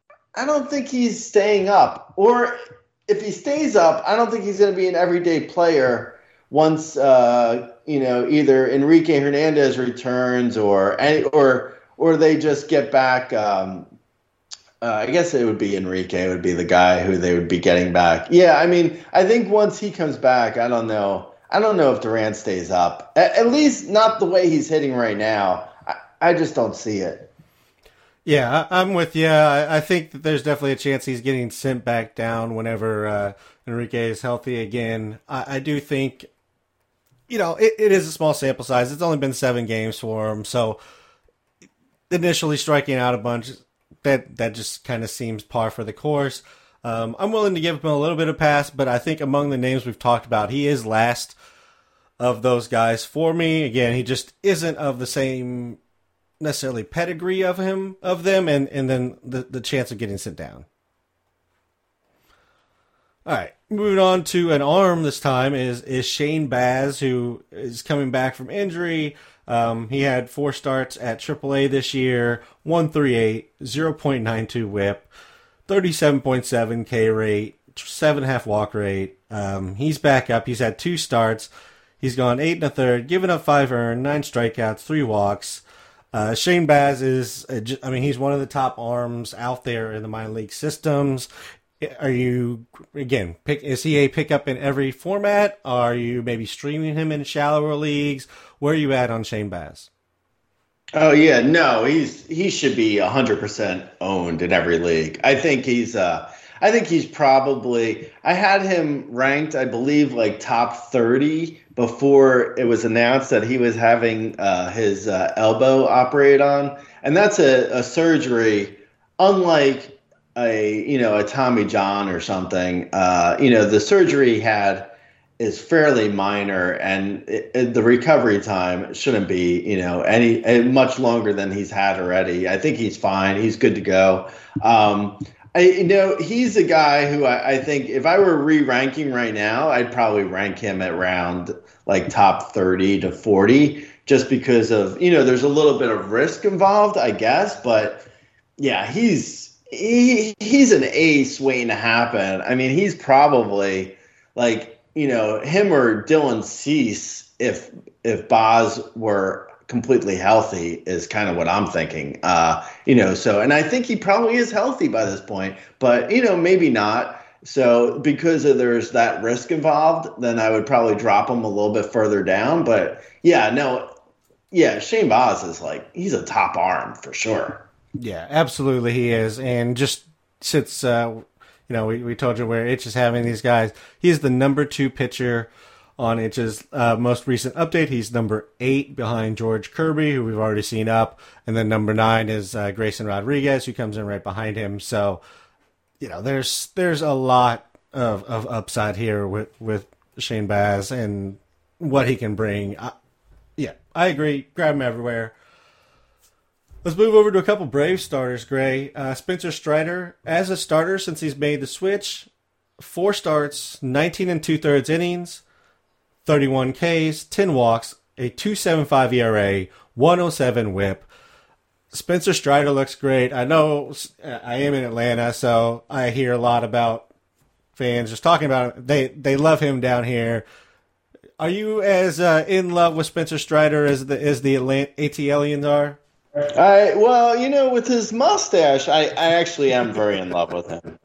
I don't think he's staying up, or if he stays up, I don't think he's going to be an everyday player once, uh, you know, either Enrique Hernandez returns or any, or or they just get back. Um, uh, I guess it would be Enrique would be the guy who they would be getting back. Yeah, I mean, I think once he comes back, I don't know. I don't know if Durant stays up. At, at least not the way he's hitting right now. I, I just don't see it. Yeah, I'm with you. I think that there's definitely a chance he's getting sent back down whenever uh, Enrique is healthy again. I, I do think, you know, it, it is a small sample size. It's only been seven games for him. So initially striking out a bunch, that, that just kind of seems par for the course. Um, I'm willing to give him a little bit of pass, but I think among the names we've talked about, he is last of those guys for me. Again, he just isn't of the same necessarily pedigree of him of them and and then the the chance of getting sent down. All right, moving on to an arm this time is is Shane Baz, who is coming back from injury. Um, he had four starts at triple A this year, one thirty-eight, zero point nine two whip, thirty-seven point seven K rate, seven and a half walk rate. Um, he's back up. He's had two starts. He's gone eight and a third, given up five earned, nine strikeouts, three walks. Uh, Shane Baz is, I mean, he's one of the top arms out there in the minor league systems. Are you, again, pick, is he a pickup in every format? Are you maybe streaming him in shallower leagues? Where are you at on Shane Baz? Oh yeah, no, he's he should be one hundred percent owned in every league. I think he's uh I think he's probably, I had him ranked, I believe, like top thirty before it was announced that he was having uh, his uh, elbow operated on. And that's a, a surgery unlike a, you know, a Tommy John or something. Uh, you know, the surgery he had is fairly minor, and it, it, the recovery time shouldn't be, you know, any, any much longer than he's had already. I think he's fine. He's good to go. Um, I, you know, he's a guy who I, I think if I were re-ranking right now, I'd probably rank him at around like top thirty to forty, just because of, you know, there's a little bit of risk involved, I guess. But yeah, he's he he's an ace waiting to happen. I mean, he's probably like, you know, him or Dylan Cease if if Baz were completely healthy is kind of what I'm thinking. Uh, you know, so, and I think he probably is healthy by this point, but, you know, maybe not. So because of there's that risk involved, then I would probably drop him a little bit further down. But yeah, no, yeah, Shane Baz is like, he's a top arm for sure. Yeah, absolutely he is. And just since uh, you know, we, we told you where Itch is having these guys. He's the number two pitcher on Itch's uh, most recent update. He's number eight behind George Kirby, who we've already seen up. And then number nine is uh, Grayson Rodriguez, who comes in right behind him. So, you know, there's there's a lot of, of upside here with, with Shane Baz and what he can bring. I, yeah, I agree. Grab him everywhere. Let's move over to a couple Braves starters, Gray. Uh, Spencer Strider, as a starter since he's made the switch, four starts, nineteen and two-thirds innings, thirty-one Ks, ten walks, a two point seven five E R A, one oh seven whip. Spencer Strider looks great. I know I am in Atlanta, so I hear a lot about fans just talking about him. They, they love him down here. Are you as uh, in love with Spencer Strider as the as the ATLians are? I well, you know, with his mustache, I, I actually am very in love with him.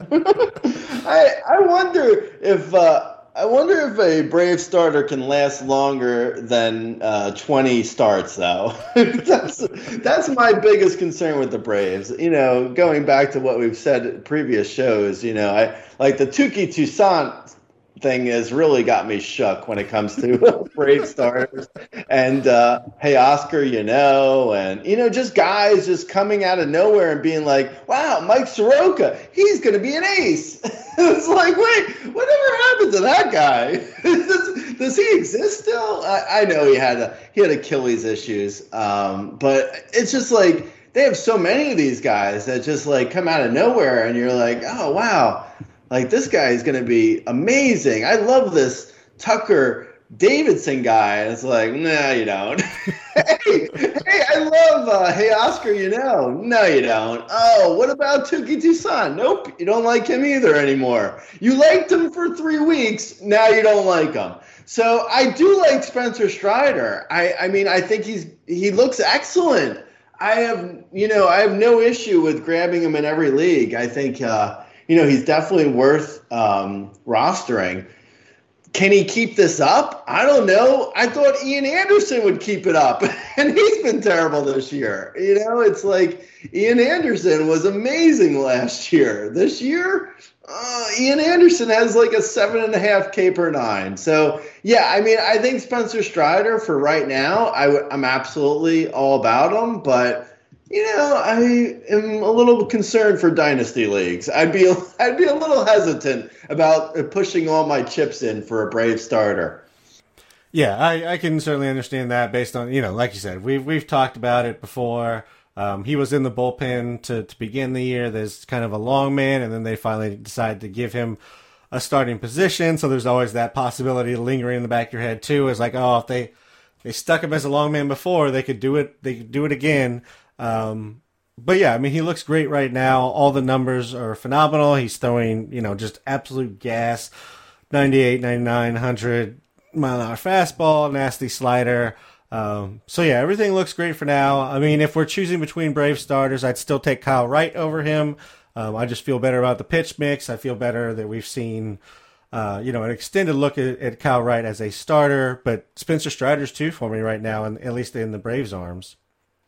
I I wonder if uh, I wonder if a Brave starter can last longer than uh, twenty starts, though. that's that's my biggest concern with the Braves. You know, going back to what we've said in previous shows, you know, I like the Touki Toussaint thing has really got me shook when it comes to Brave starters. And uh, hey, Oscar, you know, and, you know, just guys just coming out of nowhere and being like, wow, Mike Soroka, he's going to be an ace. It's like, wait, whatever happened to that guy? does, does he exist still? I, I know he had a, he had Achilles issues, um, but it's just like they have so many of these guys that just like come out of nowhere and you're like, oh, wow. Like, this guy is going to be amazing. I love this Tucker Davidson guy. And it's like, no, you don't. hey, hey, I love, uh, hey, Oscar, you know. No, you don't. Oh, what about Touki Toussaint? Nope, you don't like him either anymore. You liked him for three weeks. Now you don't like him. So I do like Spencer Strider. I, I mean, I think he's he looks excellent. I have, you know, I have no issue with grabbing him in every league. I think, uh, you know, he's definitely worth um, rostering. Can he keep this up? I don't know. I thought Ian Anderson would keep it up, and he's been terrible this year. You know, it's like Ian Anderson was amazing last year. This year, uh, Ian Anderson has like a seven and a half K per nine. So, yeah, I mean, I think Spencer Strider for right now, I w- I'm absolutely all about him, but you know, I am a little concerned for dynasty leagues. I'd be I'd be a little hesitant about pushing all my chips in for a Brave starter. Yeah, I, I can certainly understand that based on, you know, like you said, we've we've talked about it before. Um, he was in the bullpen to, to begin the year. There's kind of a long man, and then they finally decided to give him a starting position. So there's always that possibility lingering in the back of your head too. Is like, oh, if they they stuck him as a long man before, they could do it. They could do it again. Um, but yeah, I mean, he looks great right now. All the numbers are phenomenal. He's throwing, you know, just absolute gas, ninety-eight, ninety-nine, one hundred mile an hour fastball, nasty slider. Um, so yeah, everything looks great for now. I mean, if we're choosing between Brave starters, I'd still take Kyle Wright over him. Um, I just feel better about the pitch mix. I feel better that we've seen, uh, you know, an extended look at, at Kyle Wright as a starter, but Spencer Strider's too for me right now, and at least in the Braves' arms.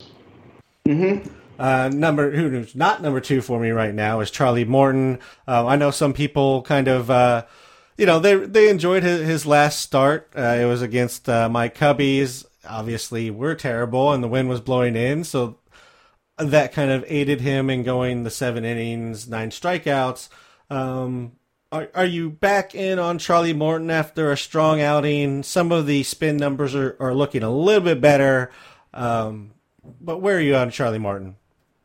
Mm-hmm. Uh, number who's not number two for me right now is Charlie Morton. Uh, I know some people kind of, uh, you know, they they enjoyed his, his last start. Uh, it was against uh, my Cubbies. Obviously, we're terrible, and the wind was blowing in, so that kind of aided him in going the seven innings, nine strikeouts. Um, are are you back in on Charlie Morton after a strong outing? Some of the spin numbers are, are looking a little bit better. Um, But where are you on Charlie Morton?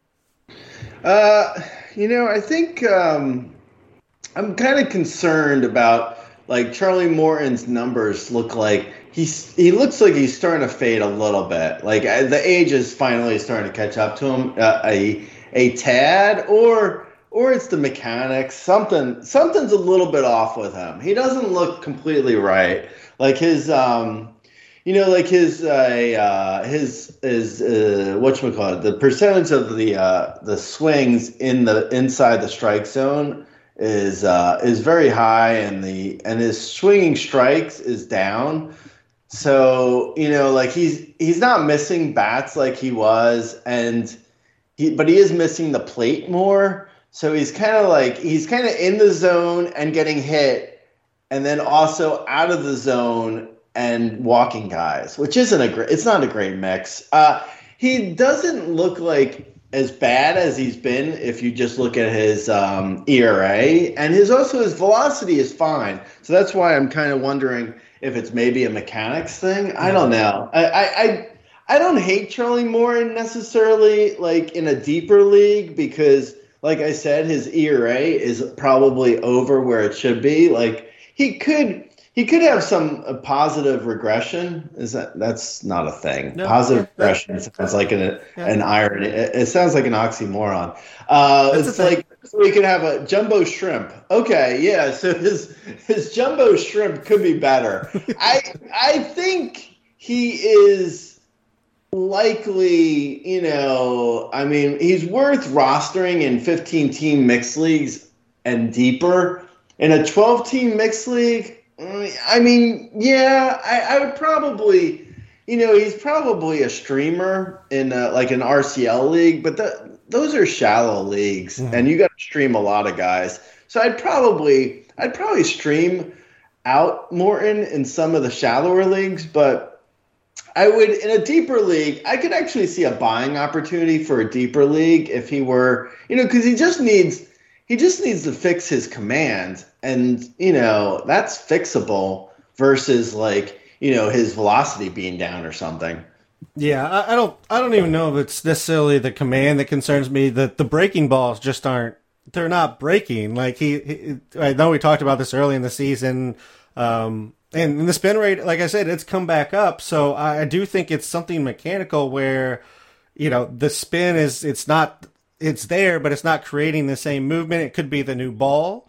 Uh, you know, I think um, I'm kind of concerned about like Charlie Morton's numbers look like he's he looks like he's starting to fade a little bit. Like uh, the age is finally starting to catch up to him uh, a a tad, or or it's the mechanics. Something something's a little bit off with him. He doesn't look completely right. Like his um. You know, like his uh, uh, his his uh, whatchamacallit, the percentage of the uh, the swings in the inside the strike zone is uh, is very high, and the and his swinging strikes is down. So you know, like he's he's not missing bats like he was, and he but he is missing the plate more. So he's kind of like he's kind of in the zone and getting hit, and then also out of the zone and walking guys, which isn't a great. It's not a great mix. Uh, he doesn't look like as bad as he's been if you just look at his um, E R A, and his also his velocity is fine. So that's why I'm kind of wondering if it's maybe a mechanics thing. I don't know. I I I, I don't hate Charlie Morton necessarily, like in a deeper league, because like I said, his E R A is probably over where it should be. Like he could. He could have some uh, positive regression. Is that that's not a thing? No, positive that- regression sounds like an Yeah. an irony. It, it sounds like an oxymoron. Uh, That's it's a thing. like so we could have a jumbo shrimp. Okay, yeah. So his his jumbo shrimp could be better. I I think he is likely. You know, I mean, he's worth rostering in fifteen team mixed leagues and deeper. In a twelve team mixed league, I mean, yeah, I, I would probably, you know, he's probably a streamer in a, like an R C L league, but the, those are shallow leagues, Mhm. and you got to stream a lot of guys. So I'd probably, I'd probably stream out Morton in some of the shallower leagues, but I would in a deeper league, I could actually see a buying opportunity for a deeper league if he were, you know, because he just needs. He just needs to fix his command, and you know that's fixable versus like you know his velocity being down or something. Yeah, I, I don't. I don't even know if it's necessarily the command that concerns me. That the breaking balls just aren't. They're not breaking. Like he, he. I know we talked about this early in the season, um, and the spin rate, like I said, it's come back up. So I, I do think it's something mechanical where, you know, the spin is. It's not. It's there, but it's not creating the same movement. It could be the new ball,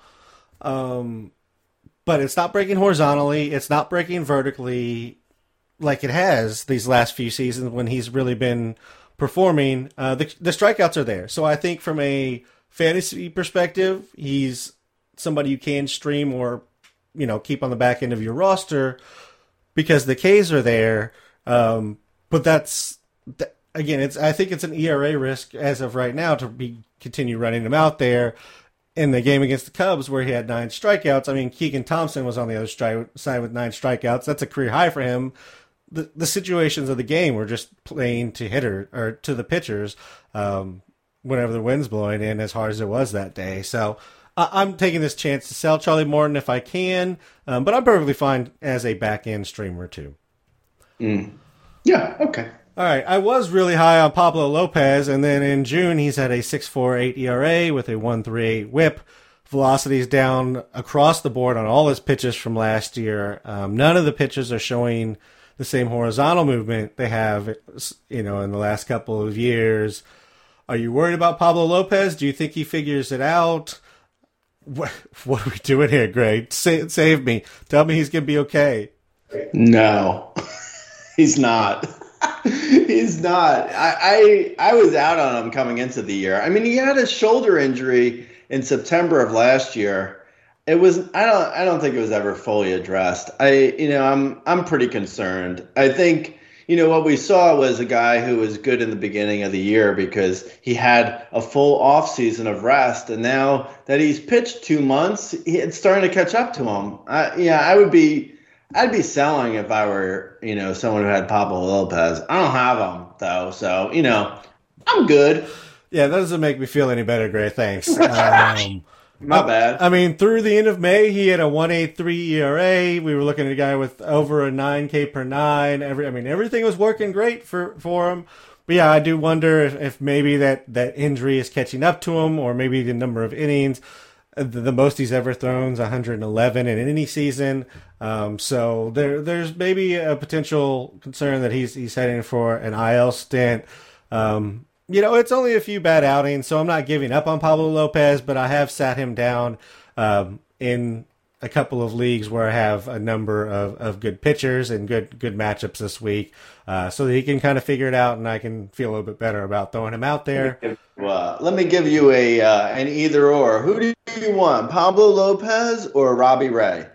um, but it's not breaking horizontally. It's not breaking vertically like it has these last few seasons when he's really been performing. Uh, the, the strikeouts are there. So I think from a fantasy perspective, he's somebody you can stream or, you know, keep on the back end of your roster because the Ks are there. Um, but that's... Th- Again, it's. I think it's an E R A risk as of right now to be continue running him out there. In the game against the Cubs, where he had nine strikeouts, I mean, Keegan Thompson was on the other stri- side with nine strikeouts. That's a career high for him. The the situations of the game were just playing to hitter or to the pitchers um, whenever the wind's blowing in, as hard as it was that day. So uh, I'm taking this chance to sell Charlie Morton if I can, um, but I'm perfectly fine as a back end streamer too. Mm. Yeah. Okay. All right, I was really high on Pablo Lopez, and then in June he's had a six point four eight E R A with a one point three eight whip. Velocity's down across the board on all his pitches from last year. Um, none of the pitches are showing the same horizontal movement they have, you know, in the last couple of years. Are you worried about Pablo Lopez? Do you think he figures it out? What, what are we doing here, Greg? Sa- save me. Tell me he's going to be okay. No, he's not. He's not. I, I I was out on him coming into the year. I mean, he had a shoulder injury in September of last year. It was I don't I don't think it was ever fully addressed. I you know I'm I'm pretty concerned. I think you know what we saw was a guy who was good in the beginning of the year because he had a full off season of rest, and now that he's pitched two months, he, it's starting to catch up to him. I, yeah, I would be. I'd be selling if I were, you know, someone who had Pablo Lopez. I don't have him, though, so, you know, I'm good. Yeah, that doesn't make me feel any better, Gray. Thanks. Um, My bad. I mean, through the end of May, he had a one point eight three E R A. We were looking at a guy with over a nine K per nine. Every, I mean, everything was working great for, for him. But yeah, I do wonder if, if maybe that, that injury is catching up to him, or maybe the number of innings. The, the most he's ever thrown is one hundred eleven in any season. Um, so there, there's maybe a potential concern that he's he's heading for an I L stint. Um, you know, it's only a few bad outings, so I'm not giving up on Pablo Lopez, but I have sat him down um, in a couple of leagues where I have a number of, of good pitchers and good good matchups this week, uh, so that he can kind of figure it out, and I can feel a little bit better about throwing him out there. Uh, let me give you a uh, an either or. Who do you want, Pablo Lopez or Robbie Ray?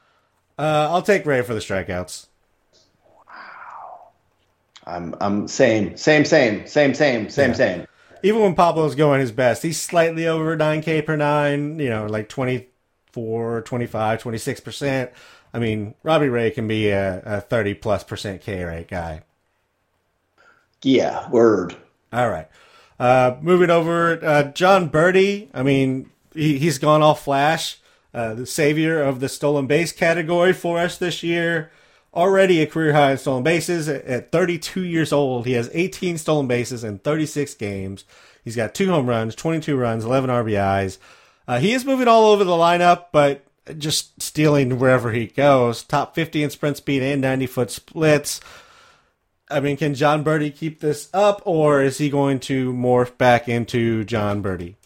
Uh, I'll take Ray for the strikeouts. I'm I'm same same same same same same Yeah. same. even when Pablo's going his best, he's slightly over nine K per nine, you know, like twenty-four, twenty-five, twenty-six percent. I mean, Robbie Ray can be a, a thirty plus percent K rate guy. Yeah, word. All right. Uh, moving over, uh, Jon Berti. I mean, he, he's gone all flash. Uh, the savior of the stolen base category for us this year. Already a career high in stolen bases at, at thirty-two years old. He has eighteen stolen bases in thirty-six games. He's got two home runs, twenty-two runs, eleven R B Is. Uh, he is moving all over the lineup, but just stealing wherever he goes. Top fifty in sprint speed and ninety-foot splits. I mean, can Jon Berti keep this up, or is he going to morph back into Jon Berti?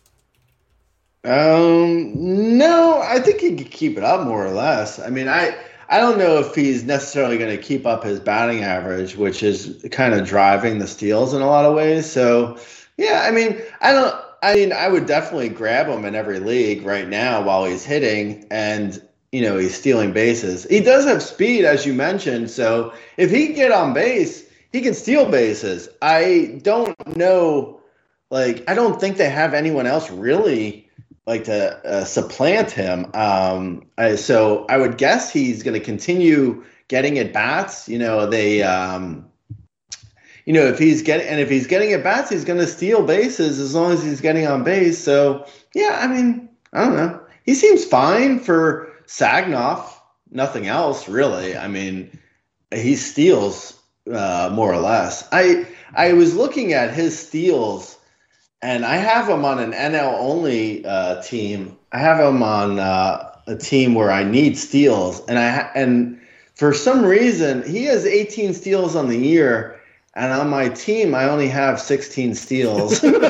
Um, no, I think he could keep it up more or less. I mean, I I don't know if he's necessarily going to keep up his batting average, which is kind of driving the steals in a lot of ways. So, yeah, I mean, I don't. I mean, I would definitely grab him in every league right now while he's hitting and, you know, he's stealing bases. He does have speed, as you mentioned. So if he can get on base, he can steal bases. I don't know, like, I don't think they have anyone else really like to uh, supplant him. Um, I, so I would guess he's going to continue getting at bats. You know, they, um, you know, if he's getting, and if he's getting at bats, he's going to steal bases as long as he's getting on base. So yeah, I mean, I don't know. He seems fine for Sagnoff. Nothing else really. I mean, he steals uh, more or less. I I was looking at his steals, and I have him on an N L only uh, team. I have him on uh, a team where I need steals, and I ha- and for some reason he has eighteen steals on the year, and on my team I only have sixteen steals. I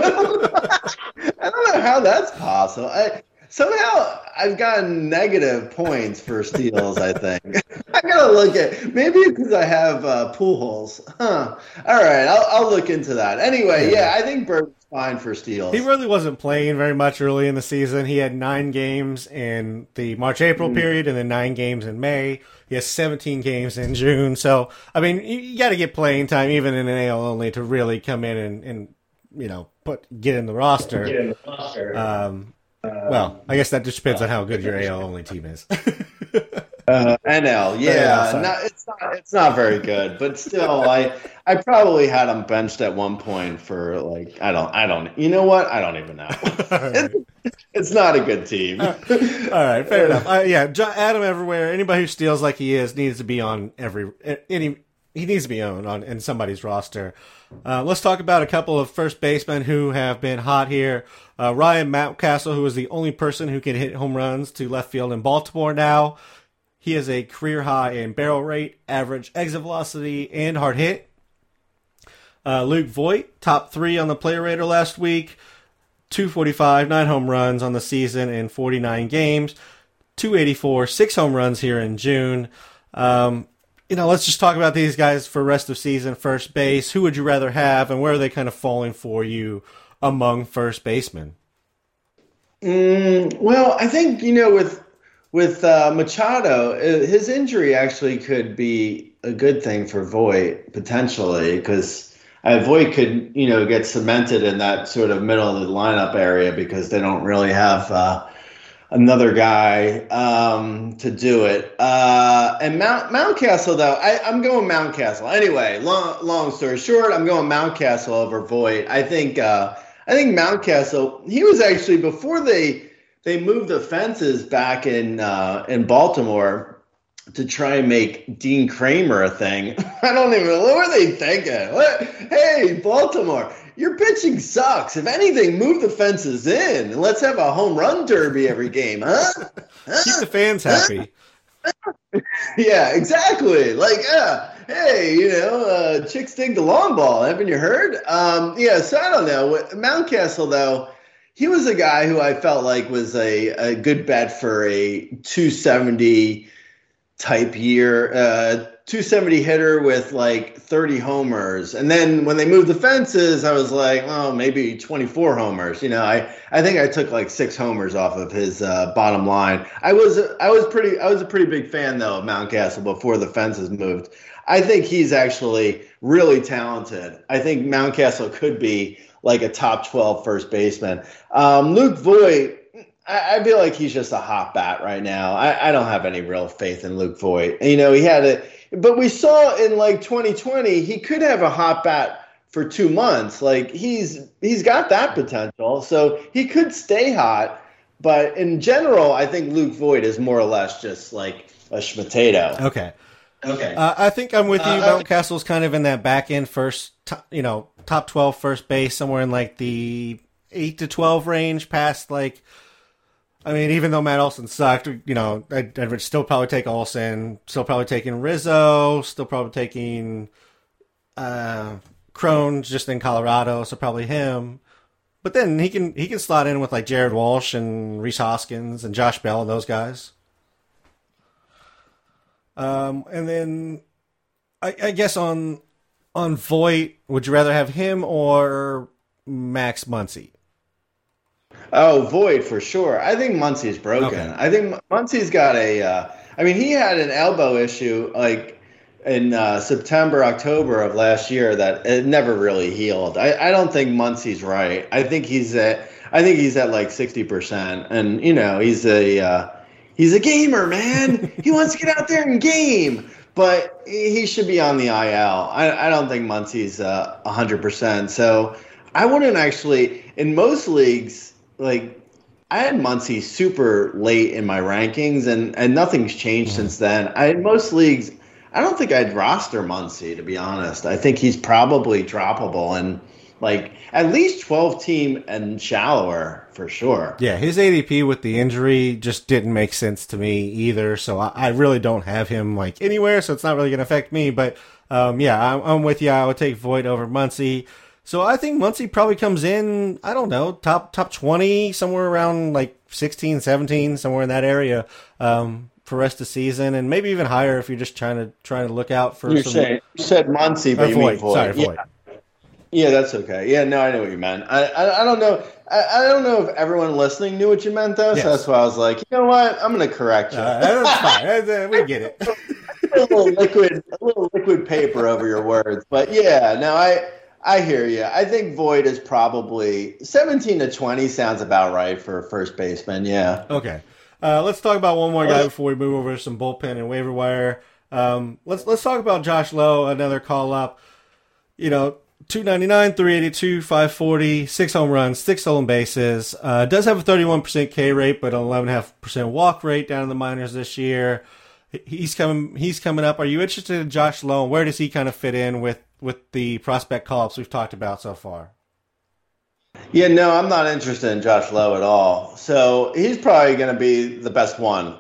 don't know how that's possible. I, somehow I've gotten negative points for steals, I think. I gotta look at, maybe because I have uh, pool holes. Huh. All right, I'll, I'll look into that. Anyway, yeah, I think Bird's fine for steals. He really wasn't playing very much early in the season. He had nine games in the March-April mm. period and then nine games in May. He has seventeen games in June. So, I mean, you, you got to get playing time, even in an A L only, to really come in and, and you know, put get in the roster. Get in the roster. Um, Well, I guess that just depends on how good your A L only team is. uh, N L, yeah, yeah no, it's not. It's not very good, but still, I I probably had him benched at one point for like I don't I don't you know what I don't even know. It's, it's not a good team. All right, fair enough. Uh, yeah, John, Adam everywhere. Anybody who steals like he is needs to be on every any. He needs to be owned on in somebody's roster. Uh, let's talk about a couple of first basemen who have been hot here. Uh, Ryan Mountcastle, who is the only person who can hit home runs to left field in Baltimore now. He has a career high in barrel rate, average exit velocity, and hard hit. Uh, Luke Voigt, top three on the player rater last week. two forty-five, nine home runs on the season in forty-nine games. two eighty-four, six home runs here in June. Um, You know, let's just talk about these guys for rest of season. First base, who would you rather have, and where are they kind of falling for you among first basemen? Mm, well, I think, you know, with with uh, Machado, his injury actually could be a good thing for Voit, potentially, because uh, Voit could, you know, get cemented in that sort of middle of the lineup area because they don't really have uh, another guy um, to do it. Uh, and Mount Mountcastle, though, I, I'm going Mountcastle. Anyway, long long story short, I'm going Mountcastle over Voit. I think uh, I think Mountcastle, he was actually, before they they moved the fences back in uh, in Baltimore to try and make Dean Kramer a thing. I don't even know, what were they thinking? What? Hey, Baltimore, your pitching sucks. If anything, move the fences in and let's have a home run derby every game, huh? huh? Keep the fans happy. Yeah, exactly. Like, uh, hey, you know, uh, chicks dig the long ball. Haven't you heard? Um, yeah, so I don't know. Mountcastle, though, he was a guy who I felt like was a, a good bet for a two seventy type year, uh, two seventy hitter with like thirty homers. And then when they moved the fences, I was like, oh, maybe twenty-four homers. You know, I, I think I took like six homers off of his uh, bottom line. I was I was pretty I was a pretty big fan though of Mountcastle before the fences moved. I think he's actually really talented. I think Mountcastle could be like a top twelve first baseman. Um, Luke Voigt, I, I feel like he's just a hot bat right now. I, I don't have any real faith in Luke Voigt. You know, he had a, but we saw in like twenty twenty, he could have a hot bat for two months. Like he's he's got that potential, so he could stay hot. But in general, I think Luke Voigt is more or less just like a schmatato. Okay. Okay. Uh, I think I'm with you. Uh, Mountcastle's kind of in that back end first, top, you know, top twelve first base, somewhere in like the eight to twelve range. Past like, I mean, even though Matt Olson sucked, you know, I'd, I'd still probably take Olson. Still probably taking Rizzo. Still probably taking uh, Crohn's just in Colorado, so probably him. But then he can he can slot in with like Jared Walsh and Rhys Hoskins and Josh Bell and those guys. Um, and then I, I guess on on Voigt, would you rather have him or Max Muncy? Oh, Voigt for sure. I think Muncy's broken. Okay. I think Muncy's got a. Uh, I mean, he had an elbow issue like in uh, September, October of last year that it never really healed. I, I don't think Muncy's right. I think he's at. I think he's at like sixty percent, and you know he's a. Uh, He's a gamer, man. He wants to get out there and game, but he should be on the I L. I, I don't think Muncy's uh, one hundred percent. So I wouldn't actually, in most leagues, like I had Muncy super late in my rankings, and, and nothing's changed since then. I in most leagues, I don't think I'd roster Muncy, to be honest. I think he's probably droppable and like at least twelve team and shallower for sure. Yeah, his A D P with the injury just didn't make sense to me either. So I, I really don't have him like anywhere, so it's not really going to affect me. But um, yeah, I'm, I'm with you. I would take Voigt over Muncy. So I think Muncy probably comes in, I don't know, top top twenty, somewhere around like sixteen, seventeen, somewhere in that area um, for rest of the season, and maybe even higher if you're just trying to trying to look out for You're some. saying, you said Muncy, but uh, you Voigt. mean Voigt. Sorry, Yeah. Voigt. Yeah, that's okay. Yeah, no, I know what you meant. I I, I don't know. I, I don't know if everyone listening knew what you meant, though. Yes. So that's why I was like, you know what? I'm going to correct you. Uh, that's fine. That's, uh, we get it. a little liquid, a little liquid paper over your words. But yeah, no, I I hear you. I think Voigt is probably seventeen to twenty sounds about right for a first baseman. Yeah. Okay. Uh, let's talk about one more guy before we move over to some bullpen and waiver wire. Um, let's let's talk about Josh Lowe, another call up. You know, two ninety-nine, three eighty-two, five forty, six home runs, six stolen bases. Uh, does have a thirty-one percent K rate, but an eleven point five percent walk rate down in the minors this year. He's coming. He's coming up. Are you interested in Josh Lowe? Where does he kind of fit in with, with the prospect call-ups we've talked about so far? Yeah, no, I'm not interested in Josh Lowe at all. So he's probably going to be the best one.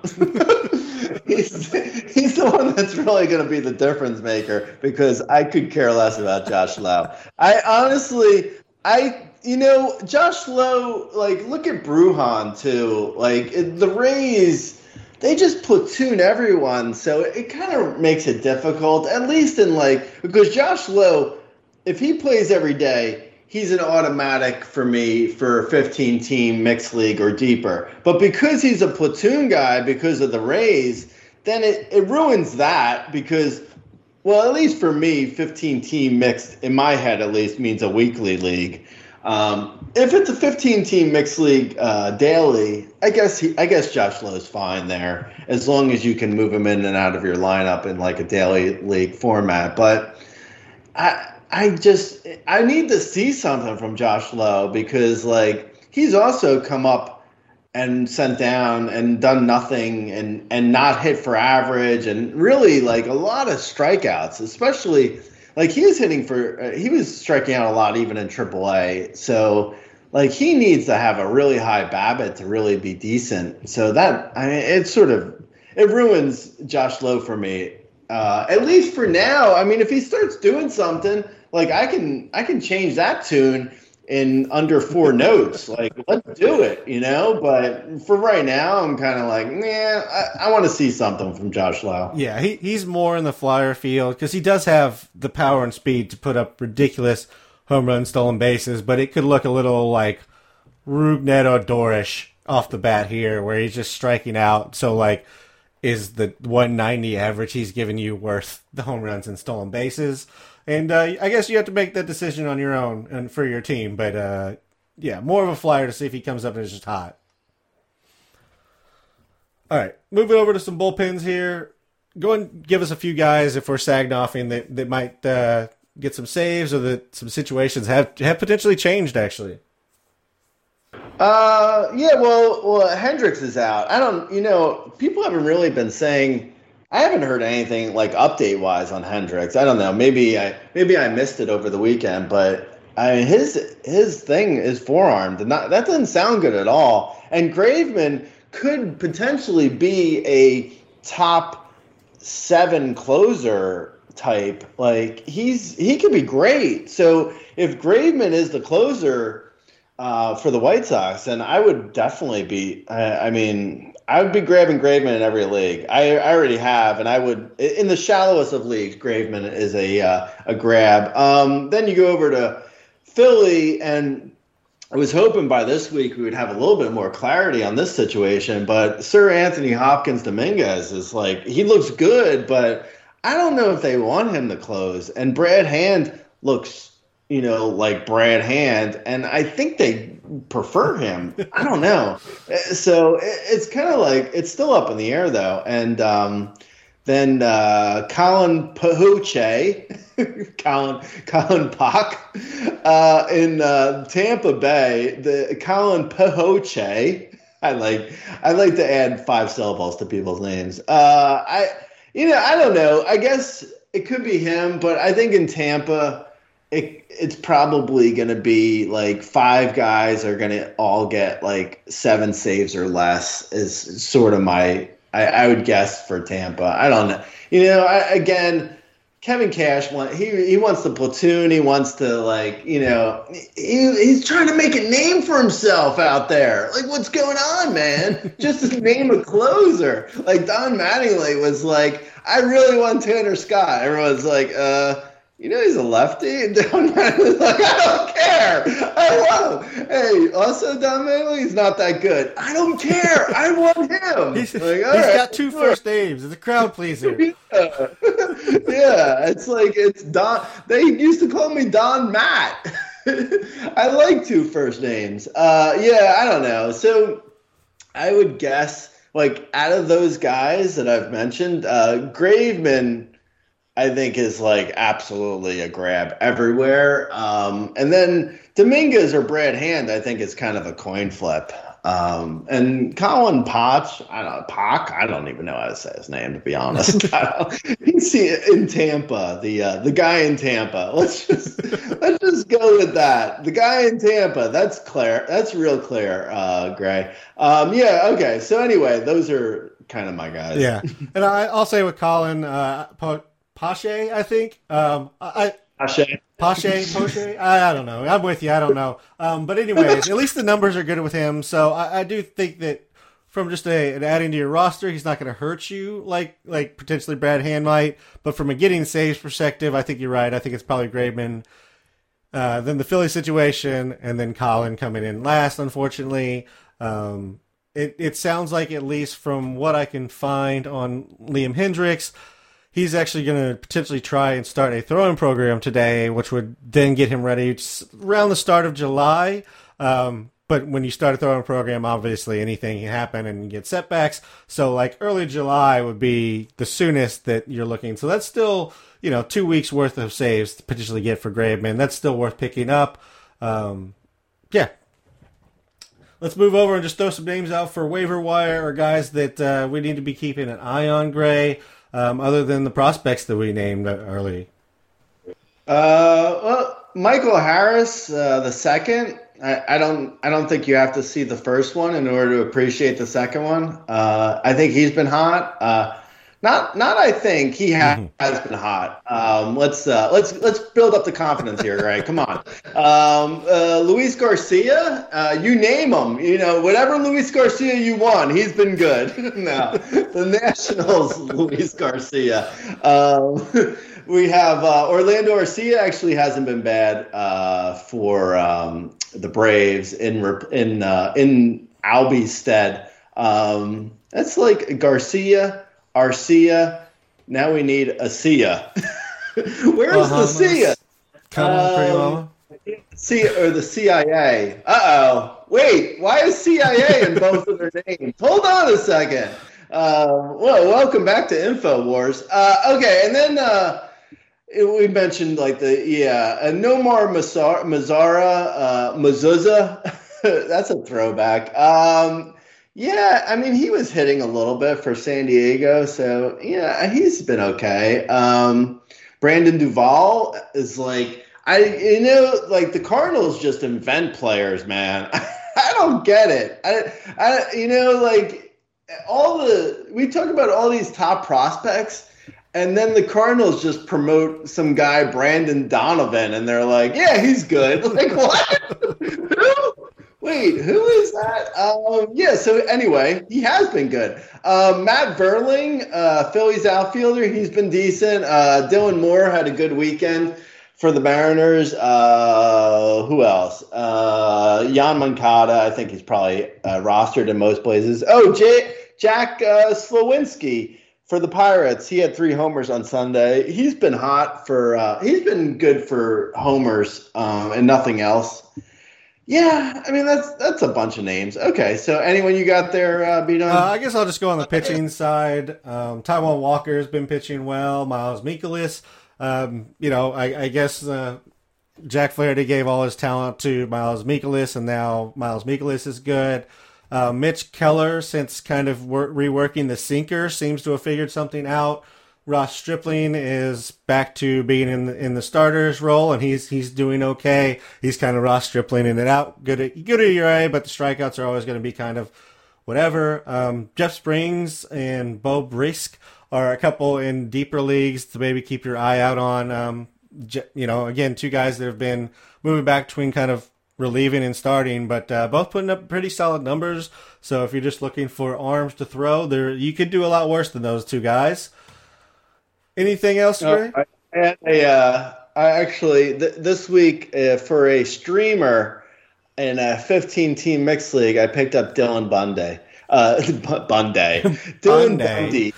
he's, he's the one that's really going to be the difference maker because I could care less about Josh Lowe. I honestly, I, you know, Josh Lowe, like, look at Brujan too. Like, it, the Rays, they just platoon everyone. So it, it kind of makes it difficult, at least in like, because Josh Lowe, if he plays every day, he's an automatic for me for fifteen team mixed league or deeper. But because he's a platoon guy because of the Rays, then it, it ruins that because, well, at least for me, fifteen team mixed, in my head at least, means a weekly league. Um, if it's a fifteen team mixed league uh, daily, I guess he, I guess Josh Lowe's fine there as long as you can move him in and out of your lineup in like a daily league format. But I. I just I need to see something from Josh Lowe because like he's also come up and sent down and done nothing and, and not hit for average and really like a lot of strikeouts, especially like he was hitting for uh, he was striking out a lot even in triple A. So like he needs to have a really high BABIP to really be decent. So that I mean it sort of it ruins Josh Lowe for me. Uh, at least for now. I mean, if he starts doing something, like I can, I can change that tune in under four notes. Like, let's do it, you know. But for right now, I'm kind of like, nah. I, I want to see something from Josh Lowe. Yeah, he he's more in the flyer field because he does have the power and speed to put up ridiculous home runs, stolen bases. But it could look a little like Rougned Odor-ish off the bat here, where he's just striking out. So like. is the one ninety average he's given you worth the home runs and stolen bases. And uh, I guess you have to make that decision on your own and for your team. But uh, yeah, more of a flyer to see if he comes up and is just hot. All right, moving over to some bullpens here. Go and give us a few guys if we're Sagnoffing that, that might uh, get some saves or that some situations have have potentially changed, actually. Uh, yeah, well, well, Hendricks is out. I don't, you know, people haven't really been saying. I haven't heard anything like update wise on Hendricks. I don't know. Maybe I maybe I missed it over the weekend, but I mean, his his thing is forearm. Not, that doesn't sound good at all. And Graveman could potentially be a top seven closer type. Like he's he could be great. So if Graveman is the closer. Uh, for the White Sox, and I would definitely be. I, I mean, I would be grabbing Graveman in every league. I, I already have, and I would in the shallowest of leagues. Graveman is a uh, a grab. Um, then you go over to Philly, and I was hoping by this week we would have a little bit more clarity on this situation. But Sir Anthony Hopkins Dominguez is like he looks good, but I don't know if they want him to close. And Brad Hand looks. You know, like Brad Hand, and I think they prefer him. I don't know. So it's kind of like it's still up in the air though. And um, then uh, Colin Pahoche, Colin Colin Pak uh, in uh, Tampa Bay. The Colin Pahoche. I like I like to add five syllables to people's names. Uh, I you know I don't know. I guess it could be him, but I think in Tampa. It, it's probably going to be like five guys are going to all get like seven saves or less is sort of my, I, I would guess for Tampa. I don't know. You know, I, again, Kevin Cash, want, he he wants the platoon. He wants to like, you know, he, he's trying to make a name for himself out there. Like, what's going on, man? Just to name a closer. Like Don Mattingly was like, I really want Tanner Scott. Everyone's like, uh, you know he's a lefty, and Don Mattingly's like, I don't care. I want him. Hey, also Don Mattingly's not that good. I don't care. I want him. He's, like, he's right, got two sure. first names. It's a crowd pleaser. Yeah. yeah, it's like it's Don. They used to call me Don Matt. I like two first names. Uh, yeah, I don't know. So I would guess, like, out of those guys that I've mentioned, uh, Graveman. I think is like absolutely a grab everywhere. Um, and then Dominguez or Brad Hand, I think is kind of a coin flip. Um, and Colin Potch, I don't know, Pock, I don't even know how to say his name, to be honest. He's in Tampa, the uh, the guy in Tampa. Let's just let's just go with that. The guy in Tampa, that's clear. That's real clear, uh, Gray. Um, yeah, okay. So anyway, those are kind of my guys. Yeah. And I, I'll say with Colin, uh, po- Pache, I think. Um, I Pache. Pache, Poche. I, I don't know. I'm with you. I don't know. Um, but anyways, at least the numbers are good with him. So I, I do think that from just a, an adding to your roster, he's not going to hurt you like like potentially Brad Hand might. But from a getting saves perspective, I think you're right. I think it's probably Graveman. Uh, then the Philly situation, and then Colin coming in last, unfortunately. Um, it, it sounds like, at least from what I can find on Liam Hendricks, he's actually going to potentially try and start a throwing program today, which would then get him ready around the start of July. Um, but when you start a throwing program, obviously anything can happen and you get setbacks. So like early July would be the soonest that you're looking. So that's still, you know, two weeks worth of saves to potentially get for Graveman. That's still worth picking up. Um, yeah. Let's move over and just throw some names out for waiver wire or guys that uh, we need to be keeping an eye on, Gray. Um, other than the prospects that we named early. Uh, well, Michael Harris, uh, the second. I, I don't. I don't think you have to see the first one in order to appreciate the second one. Uh, I think he's been hot. Uh, not. Not. I think he ha- has been hot. Um, let's. Uh, let's. Let's build up the confidence here, right? Come on. Um, uh, Luis Garcia. Uh, you name him. You know, whatever Luis Garcia you want, he's been good. No, the Nationals, Luis Garcia. Um, we have uh, Orlando Arcia. Actually, hasn't been bad uh, for um, the Braves in in uh, in Albie's stead. Um, that's like Garcia. Arcia. Now we need a Sia. Where's Bahamas. the Sia? Come on, pretty mama. Um, C or the C I A. Uh oh. Wait, why is C I A in both of their names? Hold on a second. Uh, well, welcome back to InfoWars. Uh, okay, and then uh, we mentioned like the yeah, uh, Nomar Mazara, Mazara uh, Mazuza. That's a throwback. Um, yeah, I mean he was hitting a little bit for San Diego, so yeah, he's been okay. Um, Brandon Duvall is like I, you know, like the Cardinals just invent players, man. I don't get it. I, I, you know, like. All the we talk about all these top prospects, and then the Cardinals just promote some guy Brandon Donovan, and they're like, "Yeah, he's good." Like what? Who? Wait, who is that? Um, yeah. So anyway, he has been good. Um, Matt Verling, uh, Phillies outfielder, he's been decent. Uh, Dylan Moore had a good weekend for the Mariners. Uh, who else? Uh, Jan Moncada, I think he's probably uh, rostered in most places. Oh, Jay. Jack uh, Slowinski for the Pirates. He had three homers on Sunday. He's been hot for uh, – he's been good for homers um, and nothing else. Yeah, I mean, that's that's a bunch of names. Okay, so anyone you got there, uh, B-Done? Uh, I guess I'll just go on the pitching side. Um, Taijuan Walker's been pitching well. Miles Mikolas. Um, you know, I, I guess uh, Jack Flaherty gave all his talent to Miles Mikolas, and now Miles Mikolas is good. Uh, Mitch Keller, since kind of wor- reworking the sinker, seems to have figured something out. Ross Stripling is back to being in the, in the starters role, and he's he's doing okay. He's kind of Ross Stripling it out. Good at, good at E R A, but the strikeouts are always going to be kind of whatever. Um, Jeff Springs and Bo Brisk are a couple in deeper leagues to maybe keep your eye out on. Um, you know, again, two guys that have been moving back between kind of relieving and starting, but uh, both putting up pretty solid numbers. So if you're just looking for arms to throw, there you could do a lot worse than those two guys. Anything else, Ray? No, I, had a, uh, I actually th- this week uh, for a streamer in a fifteen-team mixed league, I picked up Dylan Bundy. Uh, Bundy. Dylan Bundy.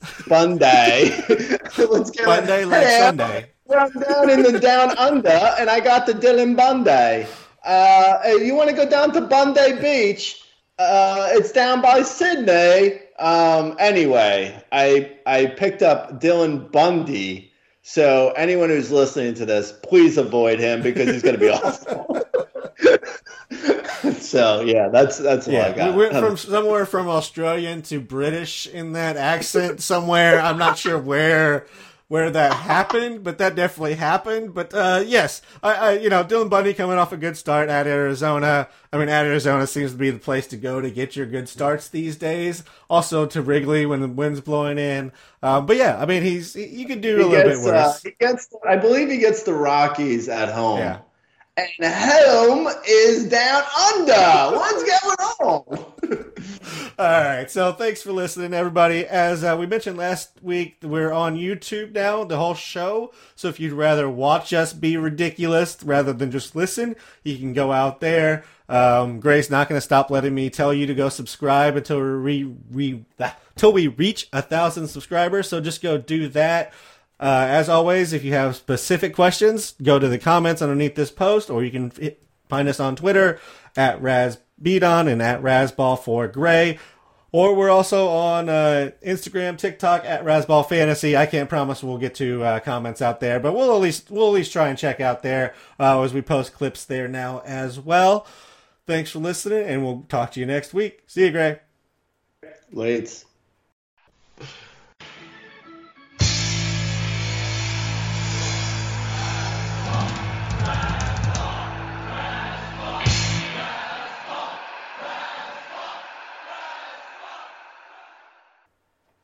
Bundy. Let's get Bundy like hey, Sunday. I'm down in the down under, and I got the Dylan Bundy. Uh, hey, you want to go down to Bundy Beach? Uh, it's down by Sydney. Um, anyway, I I picked up Dylan Bundy. So anyone who's listening to this, please avoid him because he's going to be awful. So yeah, that's that's what yeah, I got. We went from somewhere from Australian to British in that accent somewhere. I'm not sure where. where that happened, but that definitely happened. But uh, yes, I, I, you know, Dylan Bundy coming off a good start at Arizona. I mean, at Arizona seems to be the place to go to get your good starts these days. Also to Wrigley when the wind's blowing in. Um, but yeah, I mean, he's he, you could do he a little gets, bit worse. Uh, he gets, I believe he gets the Rockies at home. Yeah. And home is down under. What's going on? All right, so thanks for listening, everybody. As uh, we mentioned last week, we're on YouTube now, the whole show. So if you'd rather watch us be ridiculous rather than just listen, you can go out there. Um, Gray's not going to stop letting me tell you to go subscribe until we, we, until we reach a thousand subscribers. So just go do that. Uh, as always, if you have specific questions, go to the comments underneath this post, or you can f- find us on Twitter at RazBeaton and at Razball for Gray. Or we're also on uh, Instagram, TikTok at Razball Fantasy. I can't promise we'll get to uh, comments out there, but we'll at least we'll at least try and check out there uh, as we post clips there now as well. Thanks for listening, and we'll talk to you next week. See you, Gray. Late.